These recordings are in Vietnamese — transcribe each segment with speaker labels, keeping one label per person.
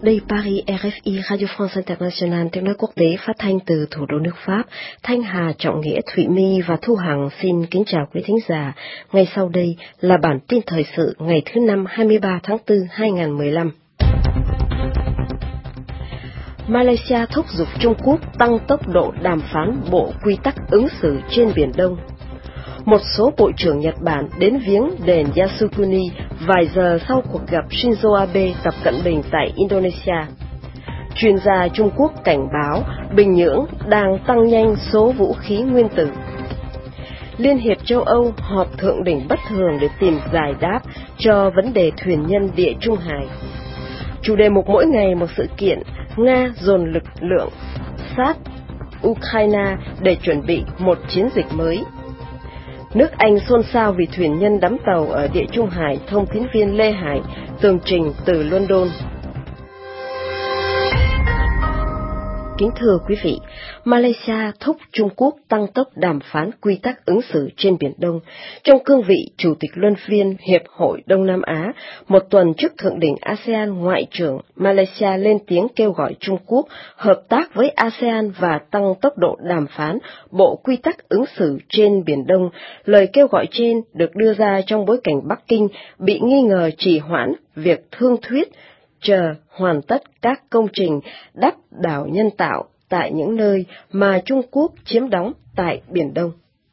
Speaker 1: Đây Paris, RFI, Radio France International, tiếng nói quốc tế phát thanh từ thủ đô nước Pháp. Thanh Hà, Trọng Nghĩa, Thụy My và Thu Hằng xin kính chào quý thính giả. Ngay sau đây là bản tin thời sự ngày thứ Năm 23 tháng 4, 2015. Malaysia thúc giục Trung Quốc tăng tốc độ đàm phán bộ quy tắc ứng xử trên Biển Đông. Một số bộ trưởng Nhật Bản đến viếng đền Yasukuni vài giờ sau cuộc gặp Shinzo Abe, Tập Cận Bình tại Indonesia. Chuyên gia Trung Quốc cảnh báo Bình Nhưỡng đang tăng nhanh số vũ khí nguyên tử. Liên hiệp châu Âu họp thượng đỉnh bất thường để tìm giải đáp cho vấn đề thuyền nhân Địa Trung Hải. Chủ đề mục mỗi ngày một sự kiện, Nga dồn lực lượng sát Ukraine để chuẩn bị một chiến dịch mới. Nước Anh xôn xao vì thuyền nhân đắm tàu ở Địa Trung Hải, thông tín viên Lê Hải tường trình từ London. Kính thưa quý vị, Malaysia thúc Trung Quốc tăng tốc đàm phán quy tắc ứng xử trên Biển Đông. Trong cương vị Chủ tịch Luân phiên Hiệp hội Đông Nam Á, một tuần trước thượng đỉnh ASEAN, Ngoại trưởng Malaysia lên tiếng kêu gọi Trung Quốc hợp tác với ASEAN và tăng tốc độ đàm phán bộ quy tắc ứng xử trên Biển Đông. Lời kêu gọi trên được đưa ra trong bối cảnh Bắc Kinh bị nghi ngờ trì hoãn việc thương thuyết chờ hoàn tất các công trình đắp đảo nhân tạo tại những nơi mà Trung Quốc chiếm đóng tại Biển Đông.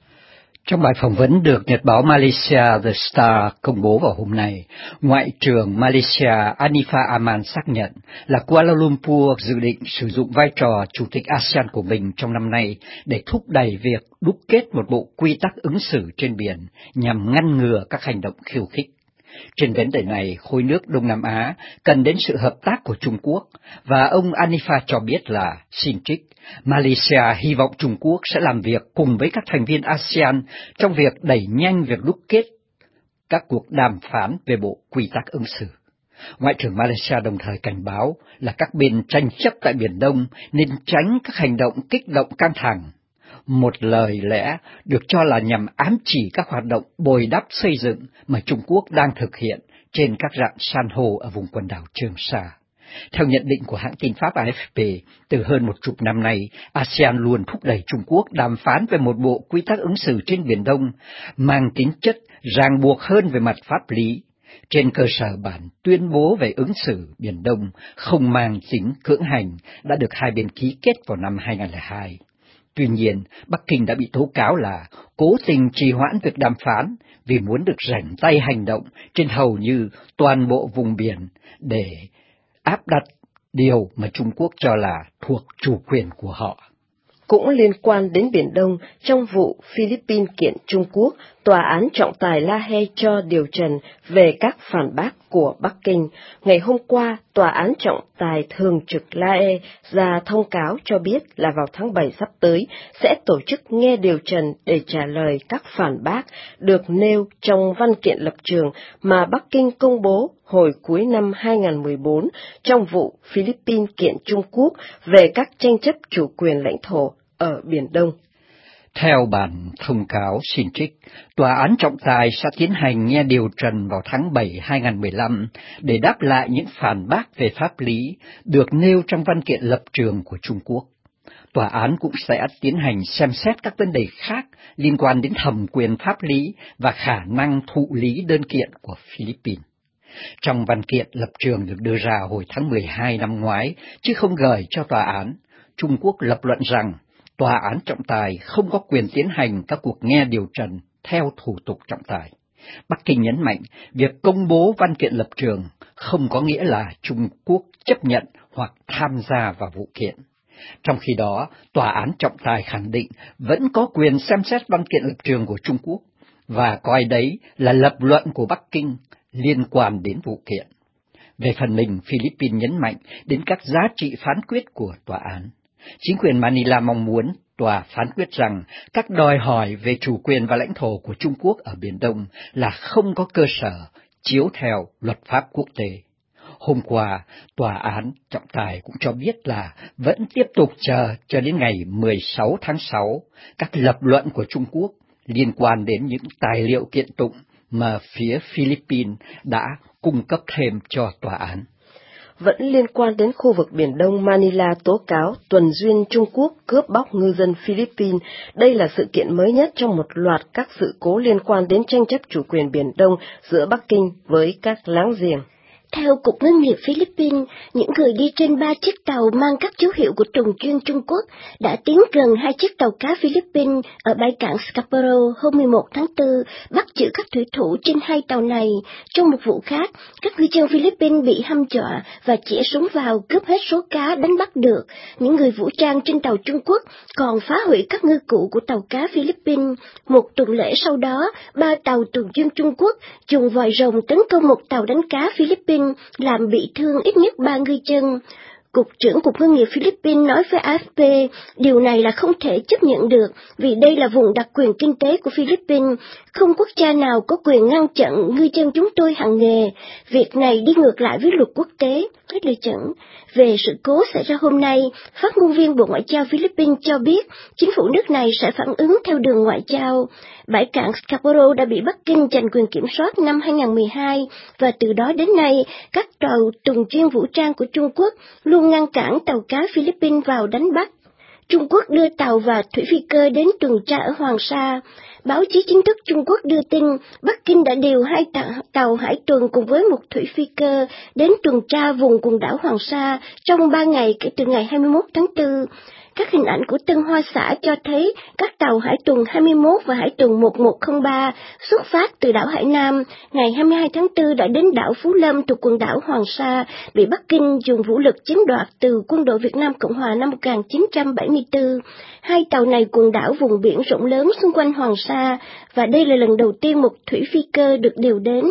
Speaker 2: Trong bài phỏng vấn được nhật báo Malaysia The Star công bố vào hôm nay, Ngoại trưởng Malaysia Anifah Aman xác nhận là Kuala Lumpur dự định sử dụng vai trò Chủ tịch ASEAN của mình trong năm nay để thúc đẩy việc đúc kết một bộ quy tắc ứng xử trên biển nhằm ngăn ngừa các hành động khiêu khích. Trên vấn đề này, khối nước Đông Nam Á cần đến sự hợp tác của Trung Quốc, và ông Anifah cho biết là, xin trích, Malaysia hy vọng Trung Quốc sẽ làm việc cùng với các thành viên ASEAN trong việc đẩy nhanh việc đúc kết các cuộc đàm phán về bộ quy tắc ứng xử. Ngoại trưởng Malaysia đồng thời cảnh báo là các bên tranh chấp tại Biển Đông nên tránh các hành động kích động căng thẳng. Một lời lẽ được cho là nhằm ám chỉ các hoạt động bồi đắp xây dựng mà Trung Quốc đang thực hiện trên các rạn san hô ở vùng quần đảo Trường Sa. Theo nhận định của hãng tin Pháp AFP, từ hơn 10 năm nay, ASEAN luôn thúc đẩy Trung Quốc đàm phán về một bộ quy tắc ứng xử trên Biển Đông, mang tính chất ràng buộc hơn về mặt pháp lý, trên cơ sở bản tuyên bố về ứng xử Biển Đông không mang tính cưỡng hành đã được hai bên ký kết vào năm 2002. Tuy nhiên, Bắc Kinh đã bị tố cáo là cố tình trì hoãn việc đàm phán vì muốn được rảnh tay hành động trên hầu như toàn bộ vùng biển để áp đặt điều mà Trung Quốc cho là thuộc chủ quyền của họ.
Speaker 1: Cũng liên quan đến Biển Đông, trong vụ Philippines kiện Trung Quốc, Tòa án trọng tài La Haye cho điều trần về các phản bác của Bắc Kinh. Ngày hôm qua, Tòa án trọng tài thường trực La Haye ra thông cáo cho biết là vào tháng 7 sắp tới sẽ tổ chức nghe điều trần để trả lời các phản bác được nêu trong văn kiện lập trường mà Bắc Kinh công bố hồi cuối năm 2014 trong vụ Philippines kiện Trung Quốc về các tranh chấp chủ quyền lãnh thổ ở Biển Đông.
Speaker 2: Theo bản thông cáo xin trích, Tòa án trọng tài sẽ tiến hành nghe điều trần vào tháng 7 2015 để đáp lại những phản bác về pháp lý được nêu trong văn kiện lập trường của Trung Quốc. Tòa án cũng sẽ tiến hành xem xét các vấn đề khác liên quan đến thẩm quyền pháp lý và khả năng thụ lý đơn kiện của Philippines. Trong văn kiện lập trường được đưa ra hồi tháng 12 năm ngoái, chứ không gửi cho tòa án, Trung Quốc lập luận rằng tòa án trọng tài không có quyền tiến hành các cuộc nghe điều trần theo thủ tục trọng tài. Bắc Kinh nhấn mạnh việc công bố văn kiện lập trường không có nghĩa là Trung Quốc chấp nhận hoặc tham gia vào vụ kiện. Trong khi đó, tòa án trọng tài khẳng định vẫn có quyền xem xét văn kiện lập trường của Trung Quốc và coi đấy là lập luận của Bắc Kinh liên quan đến vụ kiện. Về phần mình, Philippines nhấn mạnh đến các giá trị phán quyết của tòa án. Chính quyền Manila mong muốn tòa phán quyết rằng các đòi hỏi về chủ quyền và lãnh thổ của Trung Quốc ở Biển Đông là không có cơ sở chiếu theo luật pháp quốc tế. Hôm qua, tòa án trọng tài cũng cho biết là vẫn tiếp tục chờ cho đến ngày 16 tháng 6 các lập luận của Trung Quốc liên quan đến những tài liệu kiện tụng mà phía Philippines đã cung cấp thêm cho tòa án.
Speaker 1: vẫn liên quan đến khu vực Biển Đông. Manila tố cáo tuần duyên Trung Quốc cướp bóc ngư dân Philippines. Đây là sự kiện mới nhất trong một loạt các sự cố liên quan đến tranh chấp chủ quyền Biển Đông giữa Bắc Kinh với các láng giềng.
Speaker 3: Theo Cục Ngư nghiệp Philippines, những người đi trên 3 chiếc tàu mang các dấu hiệu của tuần duyên Trung Quốc đã tiến gần 2 chiếc tàu cá Philippines ở bãi cảng Scarborough hôm 11 tháng 4, bắt giữ các thủy thủ trên 2 tàu này. Trong một vụ khác, các ngư dân Philippines bị hăm dọa và chĩa súng vào cướp hết số cá đánh bắt được. Những người vũ trang trên tàu Trung Quốc còn phá hủy các ngư cụ của tàu cá Philippines. Một tuần lễ sau đó, 3 tàu tuần duyên Trung Quốc dùng vòi rồng tấn công một tàu đánh cá Philippines, làm bị thương ít nhất 3 ngư dân. Cục trưởng Cục Ngư nghiệp Philippines nói với AFP, điều này là không thể chấp nhận được vì đây là vùng đặc quyền kinh tế của Philippines. Không quốc gia nào có quyền ngăn chặn ngư dân chúng tôi hành nghề. Việc này đi ngược lại với luật quốc tế. Hết lời dẫn. Về sự cố xảy ra hôm nay, phát ngôn viên Bộ Ngoại giao Philippines cho biết chính phủ nước này sẽ phản ứng theo đường ngoại giao. Bãi cảng Scarborough đã bị Bắc Kinh giành quyền kiểm soát năm 2012 và từ đó đến nay, các tàu tuần duyên vũ trang của Trung Quốc luôn ngăn cản tàu cá Philippines vào đánh bắt. Trung Quốc đưa tàu và thủy phi cơ đến tuần tra ở Hoàng Sa. Báo chí chính thức Trung Quốc đưa tin Bắc Kinh đã điều 2 tàu hải tuần cùng với một thủy phi cơ đến tuần tra vùng quần đảo Hoàng Sa trong 3 ngày kể từ ngày 21 tháng 4. Các hình ảnh của Tân Hoa Xã cho thấy các tàu hải tuần 21 và hải tuần 1103 xuất phát từ đảo Hải Nam, ngày 22 tháng 4 đã đến đảo Phú Lâm thuộc quần đảo Hoàng Sa, bị Bắc Kinh dùng vũ lực chiếm đoạt từ quân đội Việt Nam Cộng hòa năm 1974. 2 tàu này quần đảo vùng biển rộng lớn xung quanh Hoàng Sa, và đây là lần đầu tiên một thủy phi cơ được điều đến.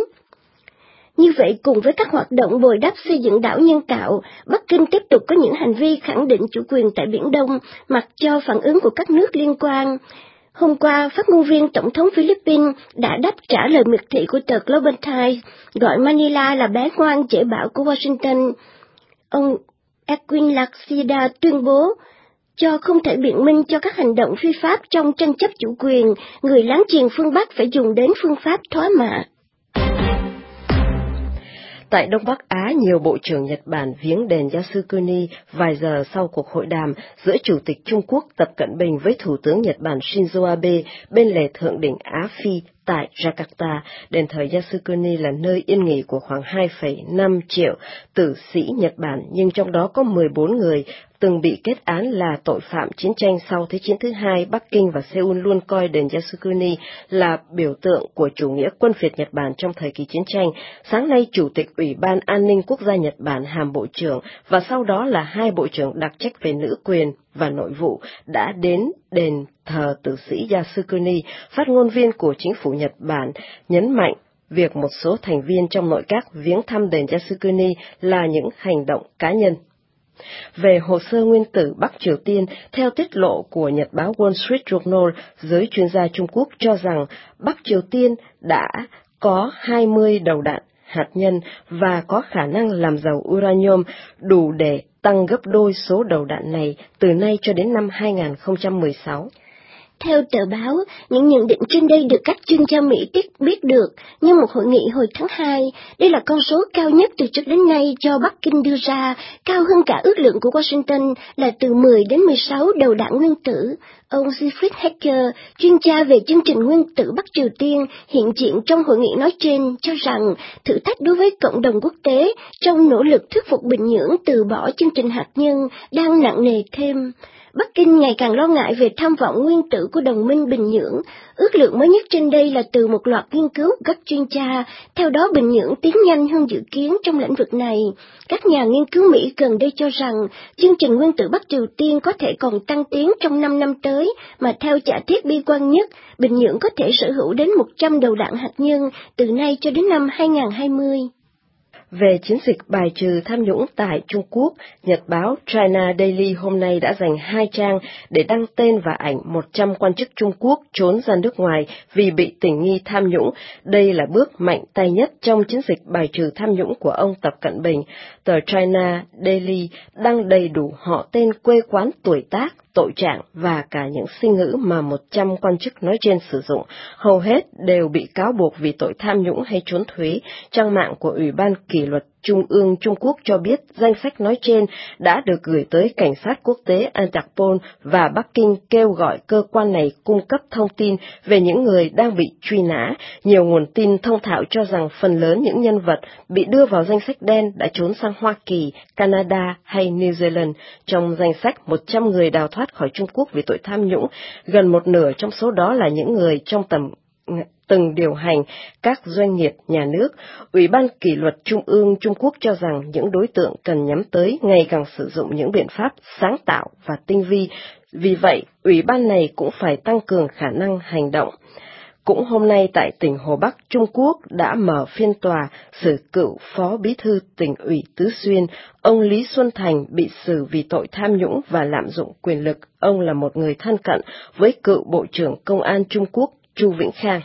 Speaker 3: Như vậy, cùng với các hoạt động bồi đắp xây dựng đảo nhân tạo, Bắc Kinh tiếp tục có những hành vi khẳng định chủ quyền tại Biển Đông, mặc cho phản ứng của các nước liên quan. Hôm qua, phát ngôn viên Tổng thống Philippines đã đáp trả lời miệt thị của tờ Global Times, gọi Manila là bé ngoan dễ bảo của Washington. Ông Edwin Laksida tuyên bố, cho không thể biện minh cho các hành động phi pháp trong tranh chấp chủ quyền, người láng giềng phương Bắc phải dùng đến phương pháp thoá mạ.
Speaker 1: Tại Đông Bắc Á, nhiều bộ trưởng Nhật Bản viếng đền Yasukuni vài giờ sau cuộc hội đàm giữa Chủ tịch Trung Quốc Tập Cận Bình với Thủ tướng Nhật Bản Shinzo Abe bên lề thượng đỉnh Á-Phi tại Jakarta. Đền thờ Yasukuni là nơi yên nghỉ của khoảng 2,5 triệu tử sĩ Nhật Bản, nhưng trong đó có 14 người từng bị kết án là tội phạm chiến tranh sau Thế chiến thứ hai. Bắc Kinh và Seoul luôn coi đền Yasukuni là biểu tượng của chủ nghĩa quân phiệt Nhật Bản trong thời kỳ chiến tranh. Sáng nay, Chủ tịch Ủy ban An ninh Quốc gia Nhật Bản hàm bộ trưởng và sau đó là 2 bộ trưởng đặc trách về nữ quyền và nội vụ đã đến đền thờ tử sĩ Yasukuni. Phát ngôn viên của chính phủ Nhật Bản nhấn mạnh việc một số thành viên trong nội các viếng thăm đền Yasukuni là những hành động cá nhân. Về hồ sơ nguyên tử Bắc Triều Tiên, theo tiết lộ của nhật báo Wall Street Journal, giới chuyên gia Trung Quốc cho rằng Bắc Triều Tiên đã có 20 đầu đạn hạt nhân và có khả năng làm giàu uranium đủ để tăng gấp đôi số đầu đạn này từ nay cho đến năm 2016.
Speaker 3: Theo tờ báo, những nhận định trên đây được các chuyên gia Mỹ biết được như một hội nghị hồi tháng 2. Đây là con số cao nhất từ trước đến nay do Bắc Kinh đưa ra, cao hơn cả ước lượng của Washington là từ 10 đến 16 đầu đạn nguyên tử. Ông Siegfried Hecker, chuyên gia về chương trình nguyên tử Bắc Triều Tiên, hiện diện trong hội nghị nói trên, cho rằng thử thách đối với cộng đồng quốc tế trong nỗ lực thuyết phục Bình Nhưỡng từ bỏ chương trình hạt nhân đang nặng nề thêm. Bắc Kinh ngày càng lo ngại về tham vọng nguyên tử của đồng minh Bình Nhưỡng. Ước lượng mới nhất trên đây là từ một loạt nghiên cứu của các chuyên gia. Theo đó, Bình Nhưỡng tiến nhanh hơn dự kiến trong lĩnh vực này. Các nhà nghiên cứu Mỹ gần đây cho rằng chương trình nguyên tử Bắc Triều Tiên có thể còn tăng tiến trong 5 năm tới, mà theo giả thiết bi quan nhất, Bình Nhưỡng có thể sở hữu đến 100 đầu đạn hạt nhân từ nay cho đến năm 2020.
Speaker 1: Về chiến dịch bài trừ tham nhũng tại Trung Quốc, nhật báo China Daily hôm nay đã dành 2 trang để đăng tên và ảnh 100 quan chức Trung Quốc trốn ra nước ngoài vì bị tình nghi tham nhũng. Đây là bước mạnh tay nhất trong chiến dịch bài trừ tham nhũng của ông Tập Cận Bình. Tờ China Daily đăng đầy đủ họ tên, quê quán, tuổi tác, tội trạng và cả những sinh ngữ mà 100 quan chức nói trên sử dụng. Hầu hết đều bị cáo buộc vì tội tham nhũng hay trốn thuế. Trang mạng của Ủy ban Kỷ luật Trung ương Trung Quốc cho biết danh sách nói trên đã được gửi tới cảnh sát quốc tế Interpol và Bắc Kinh kêu gọi cơ quan này cung cấp thông tin về những người đang bị truy nã. Nhiều nguồn tin thông thạo cho rằng phần lớn những nhân vật bị đưa vào danh sách đen đã trốn sang Hoa Kỳ, Canada hay New Zealand. Trong danh sách 100 người đào thoát khỏi Trung Quốc vì tội tham nhũng, gần một nửa trong số đó là những người trong từng điều hành các doanh nghiệp nhà nước. Ủy ban kỷ luật Trung ương Trung Quốc cho rằng những đối tượng cần nhắm tới ngày càng sử dụng những biện pháp sáng tạo và tinh vi, vì vậy ủy ban này cũng phải tăng cường khả năng hành động. Cũng hôm nay tại tỉnh Hồ Bắc, Trung Quốc đã mở phiên tòa xử cựu Phó Bí thư Tỉnh ủy Tứ Xuyên, ông Lý Xuân Thành bị xử vì tội tham nhũng và lạm dụng quyền lực. Ông là một người thân cận với cựu Bộ trưởng Công an Trung Quốc Chu Vĩnh Khang.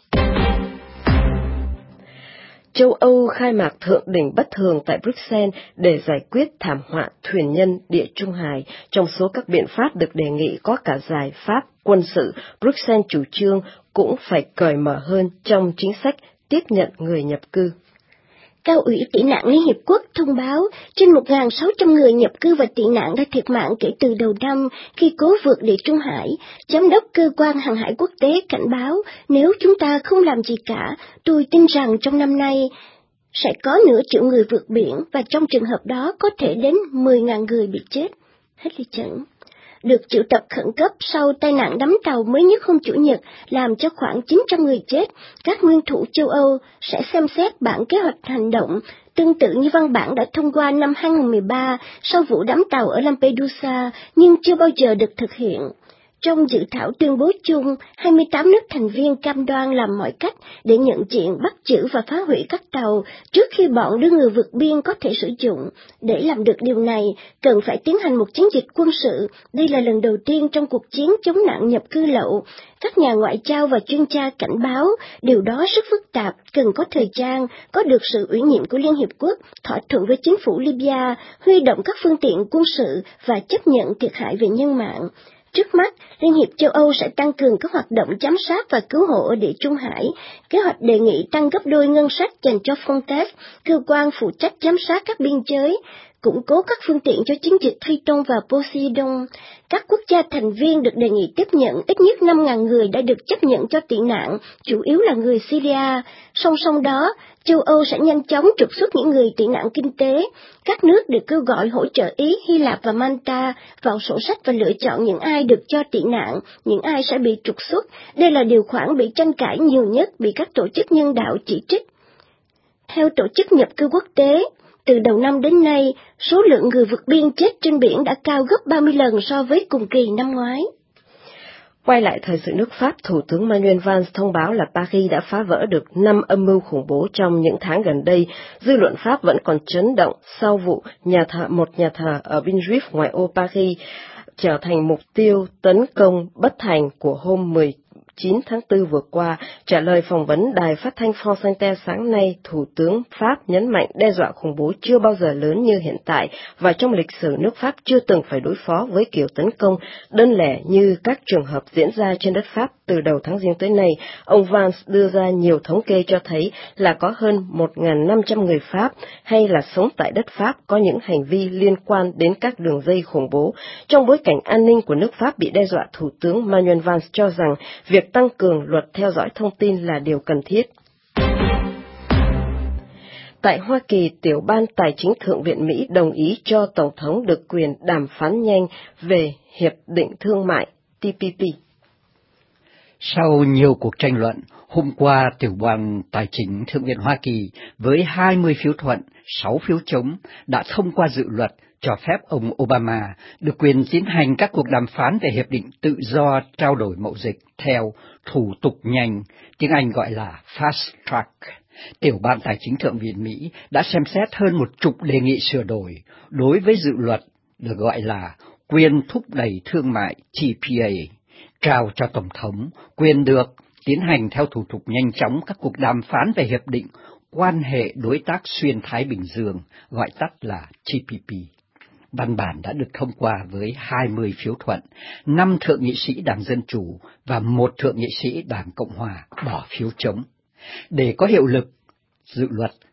Speaker 1: Châu Âu khai mạc thượng đỉnh bất thường tại Bruxelles để giải quyết thảm họa thuyền nhân Địa Trung Hải. Trong số các biện pháp được đề nghị có cả giải pháp quân sự, Bruxelles chủ trương cũng phải cởi mở hơn trong chính sách tiếp nhận người nhập cư.
Speaker 3: Cao ủy tị nạn Liên Hiệp Quốc thông báo trên 1.600 người nhập cư và tị nạn đã thiệt mạng kể từ đầu năm khi cố vượt Địa Trung Hải. Giám đốc cơ quan hàng hải quốc tế cảnh báo nếu chúng ta không làm gì cả, tôi tin rằng trong năm nay sẽ có nửa triệu người vượt biển và trong trường hợp đó có thể đến 10.000 người bị chết. Hết lời dẫn. Được triệu tập khẩn cấp sau tai nạn đắm tàu mới nhất hôm Chủ nhật làm cho khoảng 900 người chết, các nguyên thủ châu Âu sẽ xem xét bản kế hoạch hành động tương tự như văn bản đã thông qua năm 2013 sau vụ đắm tàu ở Lampedusa nhưng chưa bao giờ được thực hiện. Trong dự thảo tuyên bố chung, 28 nước thành viên cam đoan làm mọi cách để nhận diện, bắt giữ và phá hủy các tàu trước khi bọn đưa người vượt biên có thể sử dụng. Để làm được điều này, cần phải tiến hành một chiến dịch quân sự. Đây là lần đầu tiên trong cuộc chiến chống nạn nhập cư lậu. Các nhà ngoại giao và chuyên gia cảnh báo điều đó rất phức tạp, cần có thời gian, có được sự ủy nhiệm của Liên Hiệp Quốc, thỏa thuận với chính phủ Libya, huy động các phương tiện quân sự và chấp nhận thiệt hại về nhân mạng. Trước mắt, Liên hiệp châu Âu sẽ tăng cường các hoạt động giám sát và cứu hộ ở Địa Trung Hải. Kế hoạch đề nghị tăng gấp đôi ngân sách dành cho Frontex, cơ quan phụ trách giám sát các biên giới, củng cố các phương tiện cho chiến dịch Triton và Poseidon. Các quốc gia thành viên được đề nghị tiếp nhận ít nhất 5.000 người đã được chấp nhận cho tị nạn, chủ yếu là người Syria. Song song đó, châu Âu sẽ nhanh chóng trục xuất những người tị nạn kinh tế. Các nước được kêu gọi hỗ trợ Ý, Hy Lạp và Malta vào sổ sách và lựa chọn những ai được cho tị nạn, những ai sẽ bị trục xuất. Đây là điều khoản bị tranh cãi nhiều nhất, bị các tổ chức nhân đạo chỉ trích. Theo Tổ chức Nhập cư Quốc tế, từ đầu năm đến nay, số lượng người vượt biên chết trên biển đã cao gấp 30 lần so với cùng kỳ năm ngoái.
Speaker 1: Quay lại thời sự nước Pháp, Thủ tướng Manuel Valls thông báo là Paris đã phá vỡ được 5 âm mưu khủng bố trong những tháng gần đây. Dư luận Pháp vẫn còn chấn động sau vụ một nhà thờ ở Villejuif ngoại ô Paris trở thành mục tiêu tấn công bất thành của hôm 19 tháng 4 vừa qua. Trả lời phỏng vấn đài phát thanh France Inter sáng nay, Thủ tướng Pháp nhấn mạnh đe dọa khủng bố chưa bao giờ lớn như hiện tại và trong lịch sử nước Pháp chưa từng phải đối phó với kiểu tấn công đơn lẻ như các trường hợp diễn ra trên đất Pháp từ đầu tháng Giêng tới nay. Ông Valls đưa ra nhiều thống kê cho thấy là có hơn 1.500 người Pháp hay là sống tại đất Pháp có những hành vi liên quan đến các đường dây khủng bố. Trong bối cảnh an ninh của nước Pháp bị đe dọa, Thủ tướng Manuel Valls cho rằng việc tăng cường luật theo dõi thông tin là điều cần thiết. Tại Hoa Kỳ, Tiểu ban Tài chính Thượng viện Mỹ đồng ý cho Tổng thống được quyền đàm phán nhanh về Hiệp định Thương mại TPP.
Speaker 2: Sau nhiều cuộc tranh luận, hôm qua Tiểu ban Tài chính Thượng viện Hoa Kỳ với 20 phiếu thuận, 6 phiếu chống đã thông qua dự luật cho phép ông Obama được quyền tiến hành các cuộc đàm phán về hiệp định tự do trao đổi mậu dịch theo thủ tục nhanh, tiếng Anh gọi là Fast Track. Tiểu ban Tài chính Thượng viện Mỹ đã xem xét hơn 10 đề nghị sửa đổi đối với dự luật được gọi là quyền thúc đẩy thương mại TPA, trao cho Tổng thống quyền được tiến hành theo thủ tục nhanh chóng các cuộc đàm phán về hiệp định quan hệ đối tác xuyên Thái Bình Dương, gọi tắt là TPP. Văn bản đã được thông qua với 20 phiếu thuận, 5 thượng nghị sĩ Đảng Dân Chủ và 1 thượng nghị sĩ Đảng Cộng Hòa bỏ phiếu chống. Để có hiệu lực, dự luật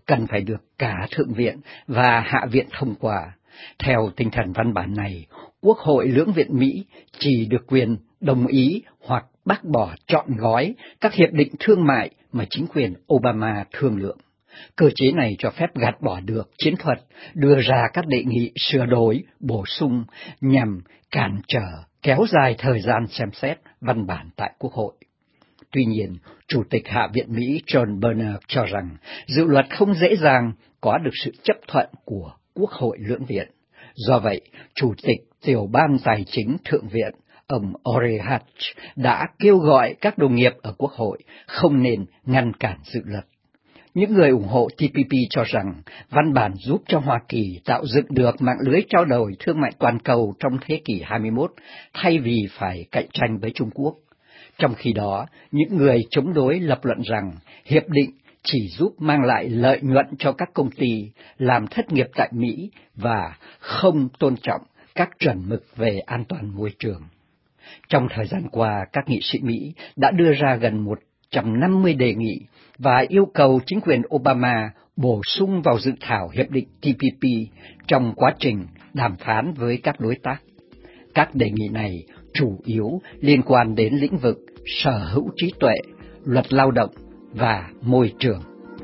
Speaker 2: cần phải được cả Thượng viện và Hạ viện thông qua. Theo tinh thần văn bản này, Quốc hội lưỡng viện Mỹ chỉ được quyền đồng ý hoặc bác bỏ trọn gói các hiệp định thương mại mà chính quyền Obama thương lượng. Cơ chế này cho phép gạt bỏ được chiến thuật đưa ra các đề nghị sửa đổi, bổ sung nhằm cản trở, kéo dài thời gian xem xét văn bản tại Quốc hội. Tuy nhiên, Chủ tịch Hạ viện Mỹ John Boehner cho rằng dự luật không dễ dàng có được sự chấp thuận của Quốc hội lưỡng viện. Do vậy, Chủ tịch Tiểu ban Tài chính Thượng viện, ông Orrin Hatch, đã kêu gọi các đồng nghiệp ở Quốc hội không nên ngăn cản dự luật. Những người ủng hộ TPP cho rằng văn bản giúp cho Hoa Kỳ tạo dựng được mạng lưới trao đổi thương mại toàn cầu trong thế kỷ 21 thay vì phải cạnh tranh với Trung Quốc. Trong khi đó, những người chống đối lập luận rằng hiệp định chỉ giúp mang lại lợi nhuận cho các công ty, làm thất nghiệp tại Mỹ và không tôn trọng các chuẩn mực về an toàn môi trường. Trong thời gian qua, các nghị sĩ Mỹ đã đưa ra gần 150 đề nghị và yêu cầu chính quyền Obama bổ sung vào dự thảo hiệp định TPP trong quá trình đàm phán với các đối tác. Các đề nghị này chủ yếu liên quan đến lĩnh vực sở hữu trí tuệ, luật lao động và môi trường.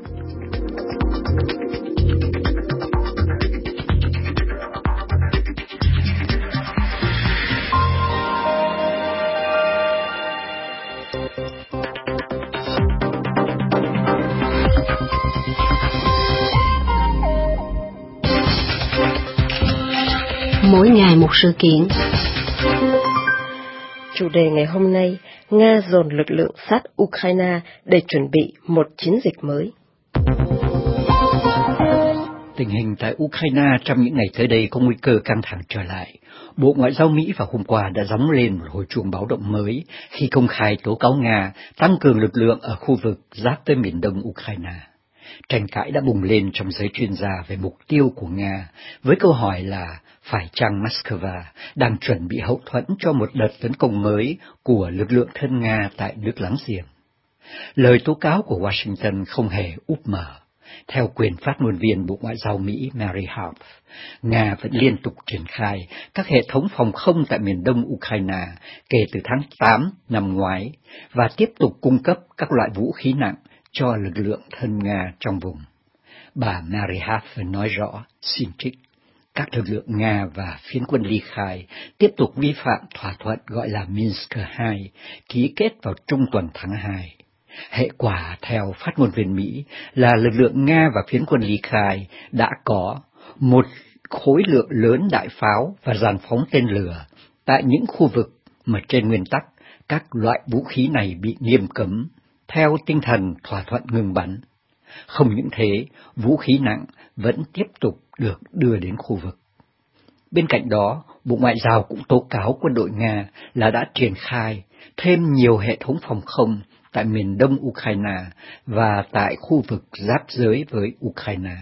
Speaker 3: Mỗi ngày một sự kiện.
Speaker 1: Chủ đề ngày hôm nay, Nga dồn lực lượng sát Ukraine để chuẩn bị một chiến dịch mới.
Speaker 2: Tình hình tại Ukraine trong những ngày tới đây có nguy cơ căng thẳng trở lại. Bộ Ngoại giao Mỹ vào hôm qua đã gióng lên một hồi chuông báo động mới khi công khai tố cáo Nga tăng cường lực lượng ở khu vực giáp tới miền đông Ukraine. Tranh cãi đã bùng lên trong giới chuyên gia về mục tiêu của Nga, với câu hỏi là phải chăng Moscow đang chuẩn bị hậu thuẫn cho một đợt tấn công mới của lực lượng thân Nga tại nước láng giềng. Lời tố cáo của Washington không hề úp mở. Theo quyền phát ngôn viên Bộ Ngoại giao Mỹ Mary Harf, Nga vẫn liên tục triển khai các hệ thống phòng không tại miền đông Ukraine kể từ tháng 8 năm ngoái và tiếp tục cung cấp các loại vũ khí nặng cho lực lượng thân Nga trong vùng. Bà Mary Harf nói rõ, xin trích, các lực lượng Nga và phiến quân ly khai tiếp tục vi phạm thỏa thuận gọi là Minsk II, ký kết vào trung tuần tháng 2. Hệ quả theo phát ngôn viên Mỹ là lực lượng Nga và phiến quân ly khai đã có một khối lượng lớn đại pháo và dàn phóng tên lửa tại những khu vực mà trên nguyên tắc các loại vũ khí này bị nghiêm cấm, theo tinh thần thỏa thuận ngừng bắn. Không những thế, vũ khí nặng vẫn tiếp tục được đưa đến khu vực. Bên cạnh đó, Bộ Ngoại giao cũng tố cáo quân đội Nga là đã triển khai thêm nhiều hệ thống phòng không tại miền đông Ukraine và tại khu vực giáp giới với Ukraine.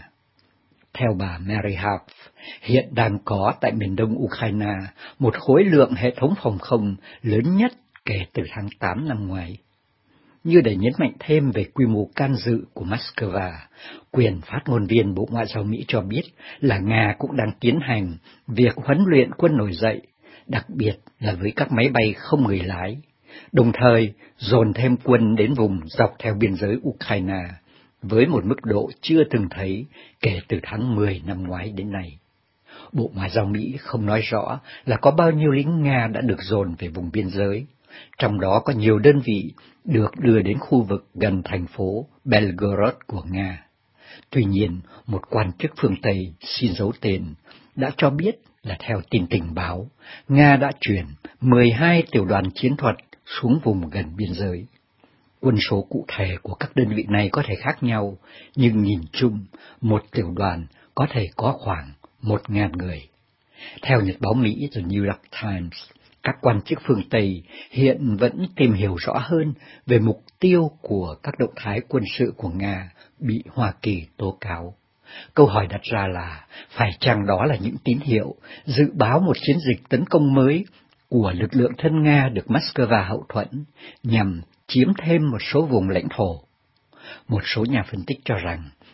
Speaker 2: Theo bà Mary Harf, hiện đang có tại miền đông Ukraine một khối lượng hệ thống phòng không lớn nhất kể từ tháng 8 năm ngoái. Như để nhấn mạnh thêm về quy mô can dự của Moscow, quyền phát ngôn viên Bộ Ngoại giao Mỹ cho biết là Nga cũng đang tiến hành việc huấn luyện quân nổi dậy, đặc biệt là với các máy bay không người lái, đồng thời dồn thêm quân đến vùng dọc theo biên giới Ukraine, với một mức độ chưa từng thấy kể từ tháng 10 năm ngoái đến nay. Bộ Ngoại giao Mỹ không nói rõ là có bao nhiêu lính Nga đã được dồn về vùng biên giới, trong đó có nhiều đơn vị được đưa đến khu vực gần thành phố Belgorod của Nga. Tuy nhiên, một quan chức phương Tây xin giấu tên đã cho biết là theo tin tình báo, Nga đã chuyển 12 tiểu đoàn chiến thuật xuống vùng gần biên giới. Quân số cụ thể của các đơn vị này có thể khác nhau, nhưng nhìn chung, một tiểu đoàn có thể có khoảng 1.000 người. Theo Nhật báo Mỹ The New York Times, các quan chức phương Tây hiện vẫn tìm hiểu rõ hơn về mục tiêu của các động thái quân sự của Nga bị Hoa Kỳ tố cáo. Câu hỏi đặt ra là, phải chăng đó là những tín hiệu dự báo một chiến dịch tấn công mới của lực lượng thân Nga được Moscow hậu thuẫn nhằm chiếm thêm một số vùng lãnh thổ? Một số nhà phân tích cho rằng,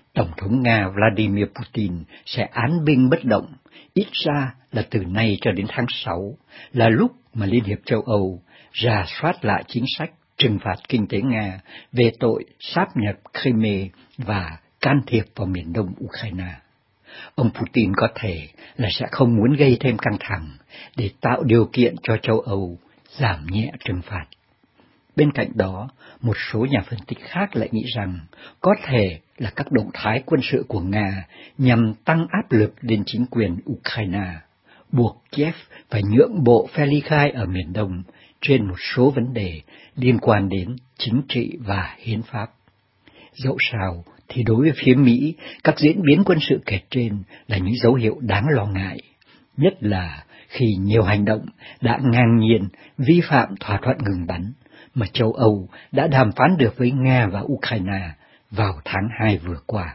Speaker 2: Tổng thống Nga Vladimir Putin sẽ án binh bất động, ít ra là từ nay cho đến tháng 6, là lúc mà Liên hiệp châu Âu rà soát lại chính sách trừng phạt kinh tế Nga về tội sáp nhập Crimea và can thiệp vào miền đông Ukraine. Ông Putin có thể là sẽ không muốn gây thêm căng thẳng để tạo điều kiện cho châu Âu giảm nhẹ trừng phạt. Bên cạnh đó, một số nhà phân tích khác lại nghĩ rằng có thể là các động thái quân sự của Nga nhằm tăng áp lực lên chính quyền Ukraine, buộc Kiev phải nhượng bộ phe ly khai ở miền đông trên một số vấn đề liên quan đến chính trị và hiến pháp. Dẫu sao thì đối với phía Mỹ, các diễn biến quân sự kể trên là những dấu hiệu đáng lo ngại, nhất là khi nhiều hành động đã ngang nhiên vi phạm thỏa thuận ngừng bắn mà châu Âu đã đàm phán được với Nga và Ukraine vào tháng 2 vừa qua.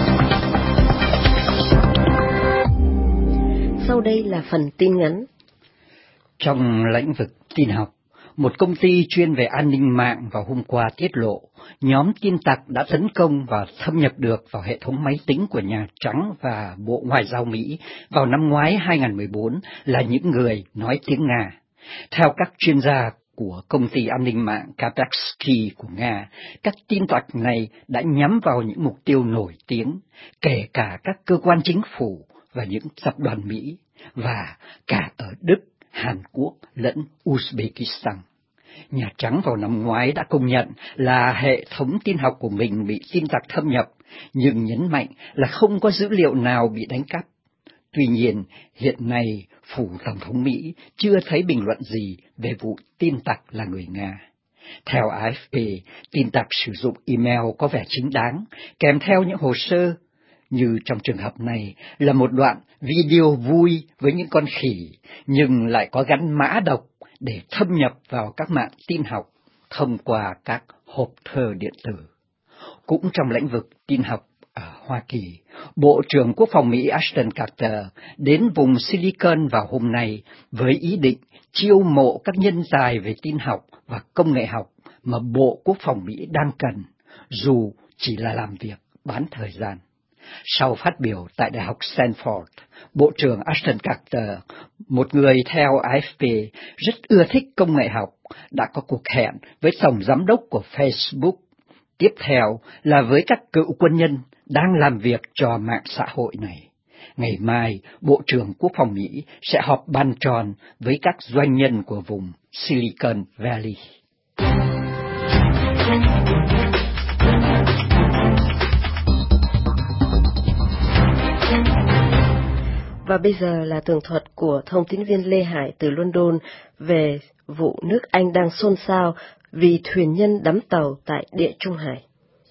Speaker 1: Sau đây là phần tin ngắn.
Speaker 2: Trong lĩnh vực tin học, một công ty chuyên về an ninh mạng vào hôm qua tiết lộ nhóm tin tặc đã tấn công và thâm nhập được vào hệ thống máy tính của Nhà Trắng và Bộ Ngoại giao Mỹ vào năm ngoái 2014 là những người nói tiếng Nga. Theo các chuyên gia của công ty an ninh mạng Kaspersky của Nga, các tin tặc này đã nhắm vào những mục tiêu nổi tiếng, kể cả các cơ quan chính phủ và những tập đoàn Mỹ, và cả ở Đức, Hàn Quốc lẫn Uzbekistan. Nhà Trắng vào năm ngoái đã công nhận là hệ thống tin học của mình bị tin tặc thâm nhập, nhưng nhấn mạnh là không có dữ liệu nào bị đánh cắp. Tuy nhiên, hiện nay, phủ Tổng thống Mỹ chưa thấy bình luận gì về vụ tin tặc là người Nga. Theo AFP, tin tặc sử dụng email có vẻ chính đáng, kèm theo những hồ sơ, như trong trường hợp này là một đoạn video vui với những con khỉ, nhưng lại có gắn mã độc để thâm nhập vào các mạng tin học thông qua các hộp thư điện tử. Cũng trong lĩnh vực tin học ở Hoa Kỳ, Bộ trưởng Quốc phòng Mỹ Ashton Carter đến vùng Silicon vào hôm nay với ý định chiêu mộ các nhân tài về tin học và công nghệ học mà Bộ Quốc phòng Mỹ đang cần, dù chỉ là làm việc bán thời gian. Sau phát biểu tại Đại học Stanford, Bộ trưởng Ashton Carter, một người theo AFP rất ưa thích công nghệ học, đã có cuộc hẹn với tổng giám đốc của Facebook. Tiếp theo là với các cựu quân nhân đang làm việc cho mạng xã hội này. Ngày mai, Bộ trưởng Quốc phòng Mỹ sẽ họp bàn tròn với các doanh nhân của vùng Silicon Valley.
Speaker 1: Và bây giờ là tường thuật của thông tín viên Lê Hải từ London về vụ nước Anh đang xôn xao vì thuyền nhân đắm tàu tại Địa Trung Hải.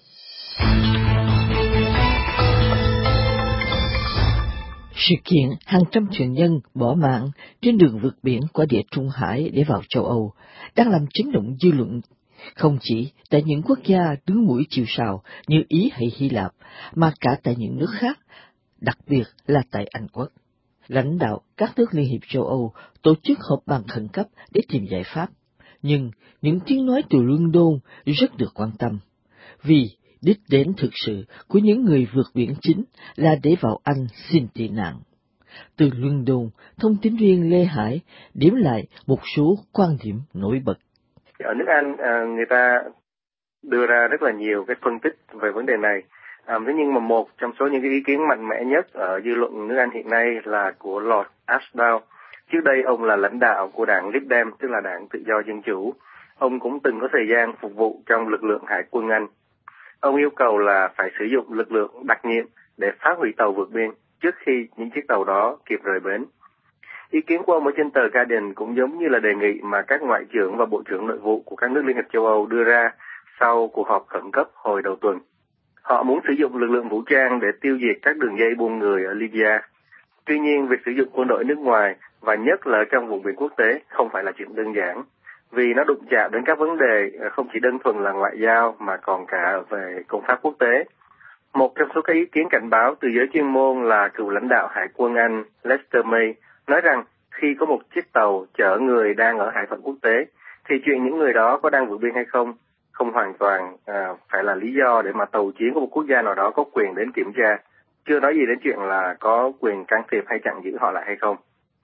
Speaker 4: Sự kiện hàng trăm thuyền nhân bỏ mạng trên đường vượt biển qua Địa Trung Hải để vào châu Âu đang làm chấn động dư luận, không chỉ tại những quốc gia đứng mũi chịu sào như Ý hay Hy Lạp, mà cả tại những nước khác, đặc biệt là tại Anh Quốc. Lãnh đạo các nước Liên hiệp châu Âu tổ chức họp bàn khẩn cấp để tìm giải pháp, nhưng những tiếng nói từ London rất được quan tâm, vì đích đến thực sự của những người vượt biển chính là để vào Anh xin tị nạn. Từ London, thông tín viên Lê Hải điểm lại một số quan điểm nổi bật.
Speaker 5: Ở nước Anh, người ta đưa ra rất là nhiều cái phân tích về vấn đề này. Thế nhưng mà một trong số những cái ý kiến mạnh mẽ nhất ở dư luận nước Anh hiện nay là của Lord Ashdown. Trước đây ông là lãnh đạo của đảng Lib Dem, tức là đảng Tự do Dân Chủ. Ông cũng từng có thời gian phục vụ trong lực lượng Hải quân Anh. Ông yêu cầu là phải sử dụng lực lượng đặc nhiệm để phá hủy tàu vượt biên trước khi những chiếc tàu đó kịp rời bến. Ý kiến của ông ở trên tờ Guardian cũng giống như là đề nghị mà các ngoại trưởng và bộ trưởng nội vụ của các nước Liên hiệp châu Âu đưa ra sau cuộc họp khẩn cấp hồi đầu tuần. Họ muốn sử dụng lực lượng vũ trang để tiêu diệt các đường dây buôn người ở Libya. Tuy nhiên, việc sử dụng quân đội nước ngoài, và nhất là trong vùng biển quốc tế, không phải là chuyện đơn giản, vì nó đụng chạm đến các vấn đề không chỉ đơn thuần là ngoại giao mà còn cả về công pháp quốc tế. Một trong số các ý kiến cảnh báo từ giới chuyên môn là cựu lãnh đạo Hải quân Anh Lester May nói rằng khi có một chiếc tàu chở người đang ở hải phận quốc tế, thì chuyện những người đó có đang vượt biên hay không không hoàn toàn phải là lý do để mà tàu chiến của một quốc gia nào đó có quyền đến kiểm tra, chưa nói gì đến chuyện là có quyền can thiệp hay chặn giữ họ lại hay không.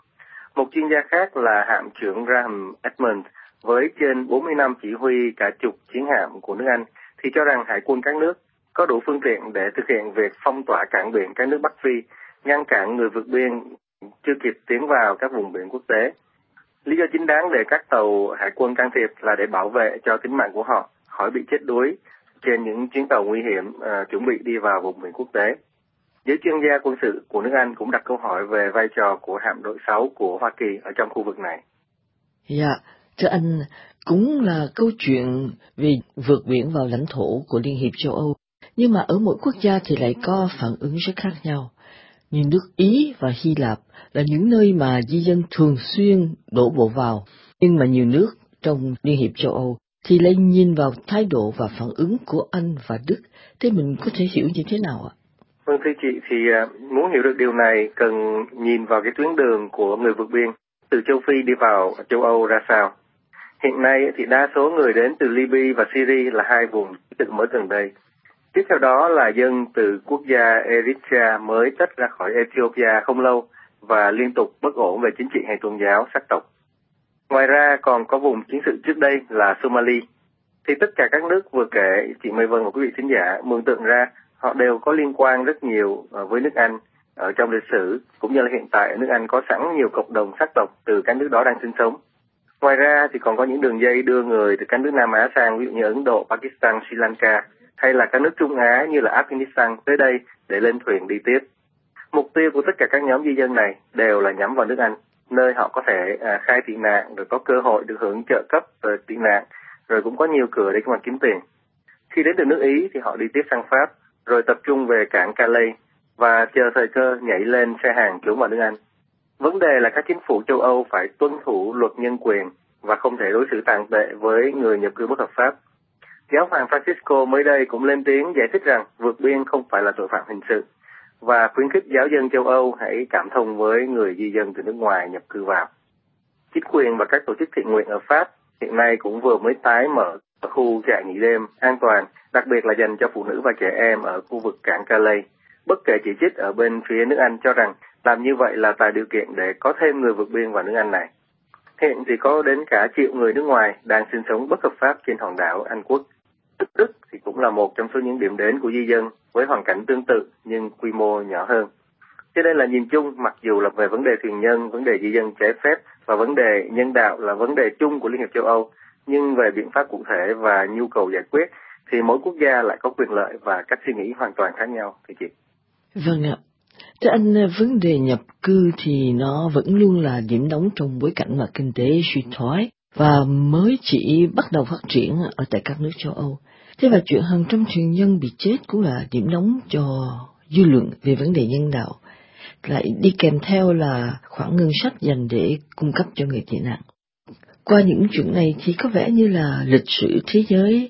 Speaker 5: Một chuyên gia khác là hạm trưởng Graham Edmonds với trên 40 năm chỉ huy cả chục chiến hạm của nước Anh thì cho rằng hải quân các nước có đủ phương tiện để thực hiện việc phong tỏa cảng biển các nước Bắc Phi, ngăn cản người vượt biên chưa kịp tiến vào các vùng biển quốc tế. Lý do chính đáng để các tàu hải quân can thiệp là để bảo vệ cho tính mạng của họ khỏi bị chết đuối trên những chuyến tàu nguy hiểm chuẩn bị đi vào vùng biển quốc tế. Giới chuyên gia quân sự của nước Anh cũng đặt câu hỏi về vai trò của hạm đội 6 của Hoa Kỳ ở trong khu vực này.
Speaker 4: Dạ, thưa anh, cũng là câu chuyện về vượt biển vào lãnh thổ của Liên hiệp châu Âu, nhưng mà ở mỗi quốc gia thì lại có phản ứng rất khác nhau. Như nước Ý và Hy Lạp là những nơi mà di dân thường xuyên đổ bộ vào, nhưng mà nhiều nước trong Liên hiệp châu Âu thì lại nhìn vào thái độ và phản ứng của Anh và Đức. Thế mình có thể hiểu như thế nào ạ?
Speaker 5: Vâng, thưa chị, thì muốn hiểu được điều này cần nhìn vào cái tuyến đường của người vượt biên từ châu Phi đi vào châu Âu ra sao. Hiện nay thì đa số người đến từ Libya và Syria là hai vùng tự mới gần đây. Tiếp theo đó là dân từ quốc gia Eritrea mới tách ra khỏi Ethiopia không lâu và liên tục bất ổn về chính trị hay tôn giáo, sắc tộc. Ngoài ra còn có vùng chiến sự trước đây là Somalia. Thì tất cả các nước vừa kể, chị Mai Vân và quý vị thính giả mường tượng ra họ đều có liên quan rất nhiều với nước Anh ở trong lịch sử, cũng như là hiện tại ở nước Anh có sẵn nhiều cộng đồng sắc tộc từ các nước đó đang sinh sống. Ngoài ra thì còn có những đường dây đưa người từ các nước Nam Á sang, ví dụ như Ấn Độ, Pakistan, Sri Lanka, hay là các nước Trung Á như là Afghanistan tới đây để lên thuyền đi tiếp. Mục tiêu của tất cả các nhóm di dân này đều là nhắm vào nước Anh, nơi họ có thể khai tị nạn, rồi có cơ hội được hưởng trợ cấp tị nạn, rồi cũng có nhiều cửa để mà kiếm tiền. Khi đến từ nước Ý thì họ đi tiếp sang Pháp, rồi tập trung về cảng Calais và chờ thời cơ nhảy lên xe hàng trốn vào nước Anh. Vấn đề là các chính phủ châu Âu phải tuân thủ luật nhân quyền và không thể đối xử tàn tệ với người nhập cư bất hợp pháp. Giáo hoàng Francisco mới đây cũng lên tiếng giải thích rằng vượt biên không phải là tội phạm hình sự và khuyến khích giáo dân châu Âu hãy cảm thông với người di dân từ nước ngoài nhập cư vào. Chính quyền và các tổ chức thiện nguyện ở Pháp hiện nay cũng vừa mới tái mở khu trại nghỉ đêm an toàn, đặc biệt là dành cho phụ nữ và trẻ em ở khu vực cảng Calais. Bất kể chỉ trích ở bên phía nước Anh cho rằng làm như vậy là tạo điều kiện để có thêm người vượt biên vào nước Anh này. Hiện thì có đến cả triệu người nước ngoài đang sinh sống bất hợp pháp trên hòn đảo Anh Quốc. Đức thì cũng là một trong số những điểm đến của di dân với hoàn cảnh tương tự nhưng quy mô nhỏ hơn. Cho nên là nhìn chung, mặc dù là về vấn đề thuyền nhân, vấn đề di dân trái phép và vấn đề nhân đạo là vấn đề chung của Liên hiệp châu Âu, nhưng về biện pháp cụ thể và nhu cầu giải quyết thì mỗi quốc gia lại có quyền lợi và cách suy nghĩ hoàn toàn khác nhau, thưa chị.
Speaker 4: Vâng ạ. Thưa anh, vấn đề nhập cư thì nó vẫn luôn là điểm nóng trong bối cảnh mà kinh tế suy thoái và mới chỉ bắt đầu phát triển ở tại các nước châu Âu. Thế và chuyện hàng trăm thuyền nhân bị chết cũng là điểm nóng cho dư luận về vấn đề nhân đạo, lại đi kèm theo là khoản ngân sách dành để cung cấp cho người tị nạn. Qua những chuyện này thì có vẻ như là lịch sử thế giới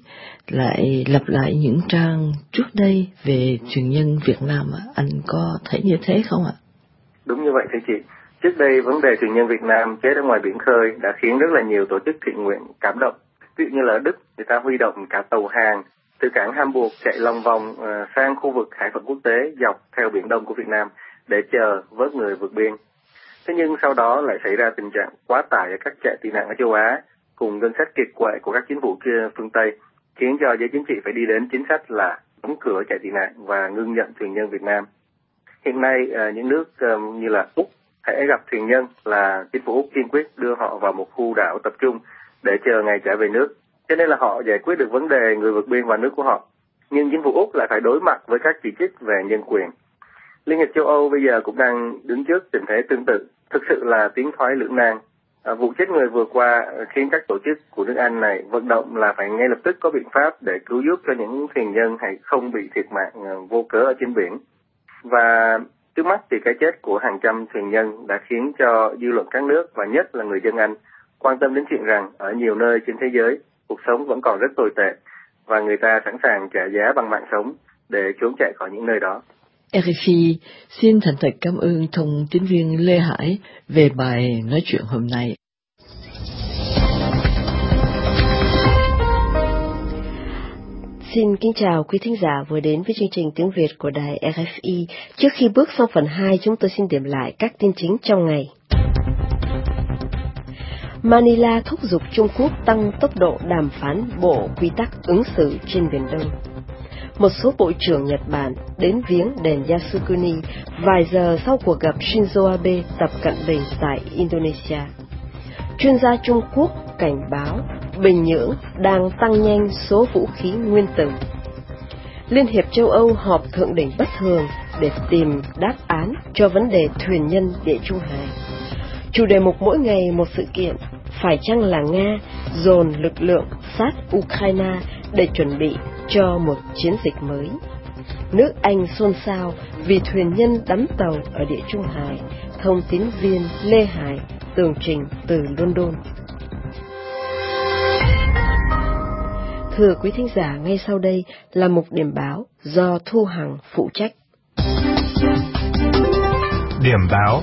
Speaker 4: lại lặp lại những trang trước đây về thuyền nhân Việt Nam. Anh có thấy như thế không ạ?
Speaker 5: Đúng như vậy thưa chị. Trước đây vấn đề thuyền nhân Việt Nam chết ở ngoài biển khơi đã khiến rất là nhiều tổ chức thiện nguyện cảm động. Ví dụ như là ở Đức, người ta huy động cả tàu hàng từ cảng Hamburg chạy lòng vòng sang khu vực hải phận quốc tế dọc theo biển Đông của Việt Nam để chờ vớt người vượt biên. Thế nhưng sau đó lại xảy ra tình trạng quá tải ở các trại tị nạn ở châu Á cùng ngân sách kiệt quệ của các chính phủ phương Tây, khiến cho giới chính trị phải đi đến chính sách là đóng cửa trại tị nạn và ngưng nhận thuyền nhân Việt Nam. Hiện nay những nước như là Úc hễ gặp thuyền nhân là chính phủ Úc kiên quyết đưa họ vào một khu đảo tập trung để chờ ngày trở về nước. Cho nên là họ giải quyết được vấn đề người vượt biên vào nước của họ. Nhưng chính phủ Úc lại phải đối mặt với các chỉ trích về nhân quyền. Liên hiệp châu Âu bây giờ cũng đang đứng trước tình thế tương tự. Thực sự là tiến thoái lưỡng nan. Vụ chết người vừa qua khiến các tổ chức của nước Anh này vận động là phải ngay lập tức có biện pháp để cứu giúp cho những thuyền nhân hay không bị thiệt mạng vô cớ ở trên biển. Và trước mắt thì cái chết của hàng trăm thuyền nhân đã khiến cho dư luận các nước và nhất là người dân Anh quan tâm đến chuyện rằng ở nhiều nơi trên thế giới cuộc sống vẫn còn rất tồi tệ và người ta sẵn sàng trả giá bằng mạng sống để trốn chạy khỏi những nơi đó.
Speaker 4: RFI xin thành thật cảm ơn thông tín viên Lê Hải về bài nói chuyện hôm nay.
Speaker 1: Xin kính chào quý thính giả vừa đến với chương trình tiếng Việt của đài RFI. Trước khi bước sang phần 2, chúng tôi xin điểm lại các tin chính trong ngày. Manila thúc giục Trung Quốc tăng tốc độ đàm phán bộ quy tắc ứng xử trên Biển Đông. Một số bộ trưởng Nhật Bản đến viếng đền Yasukuni vài giờ sau cuộc gặp Shinzo Abe, Tập Cận Bình tại Indonesia. Chuyên gia Trung Quốc cảnh báo Bình Nhưỡng đang tăng nhanh số vũ khí nguyên tử. Liên hiệp châu Âu họp thượng đỉnh bất thường để tìm đáp án cho vấn đề thuyền nhân Địa Trung Hải. Chủ đề mục mỗi ngày một sự kiện, phải chăng là Nga dồn lực lượng sát Ukraine để chuẩn bị cho một chiến dịch mới. Nước Anh xôn xao vì thuyền nhân đắm tàu ở Địa Trung Hải, thông tín viên Lê Hải tường trình từ London. Thưa quý thính giả, ngay sau đây là mục điểm báo do Thu Hằng phụ trách.
Speaker 6: Điểm báo.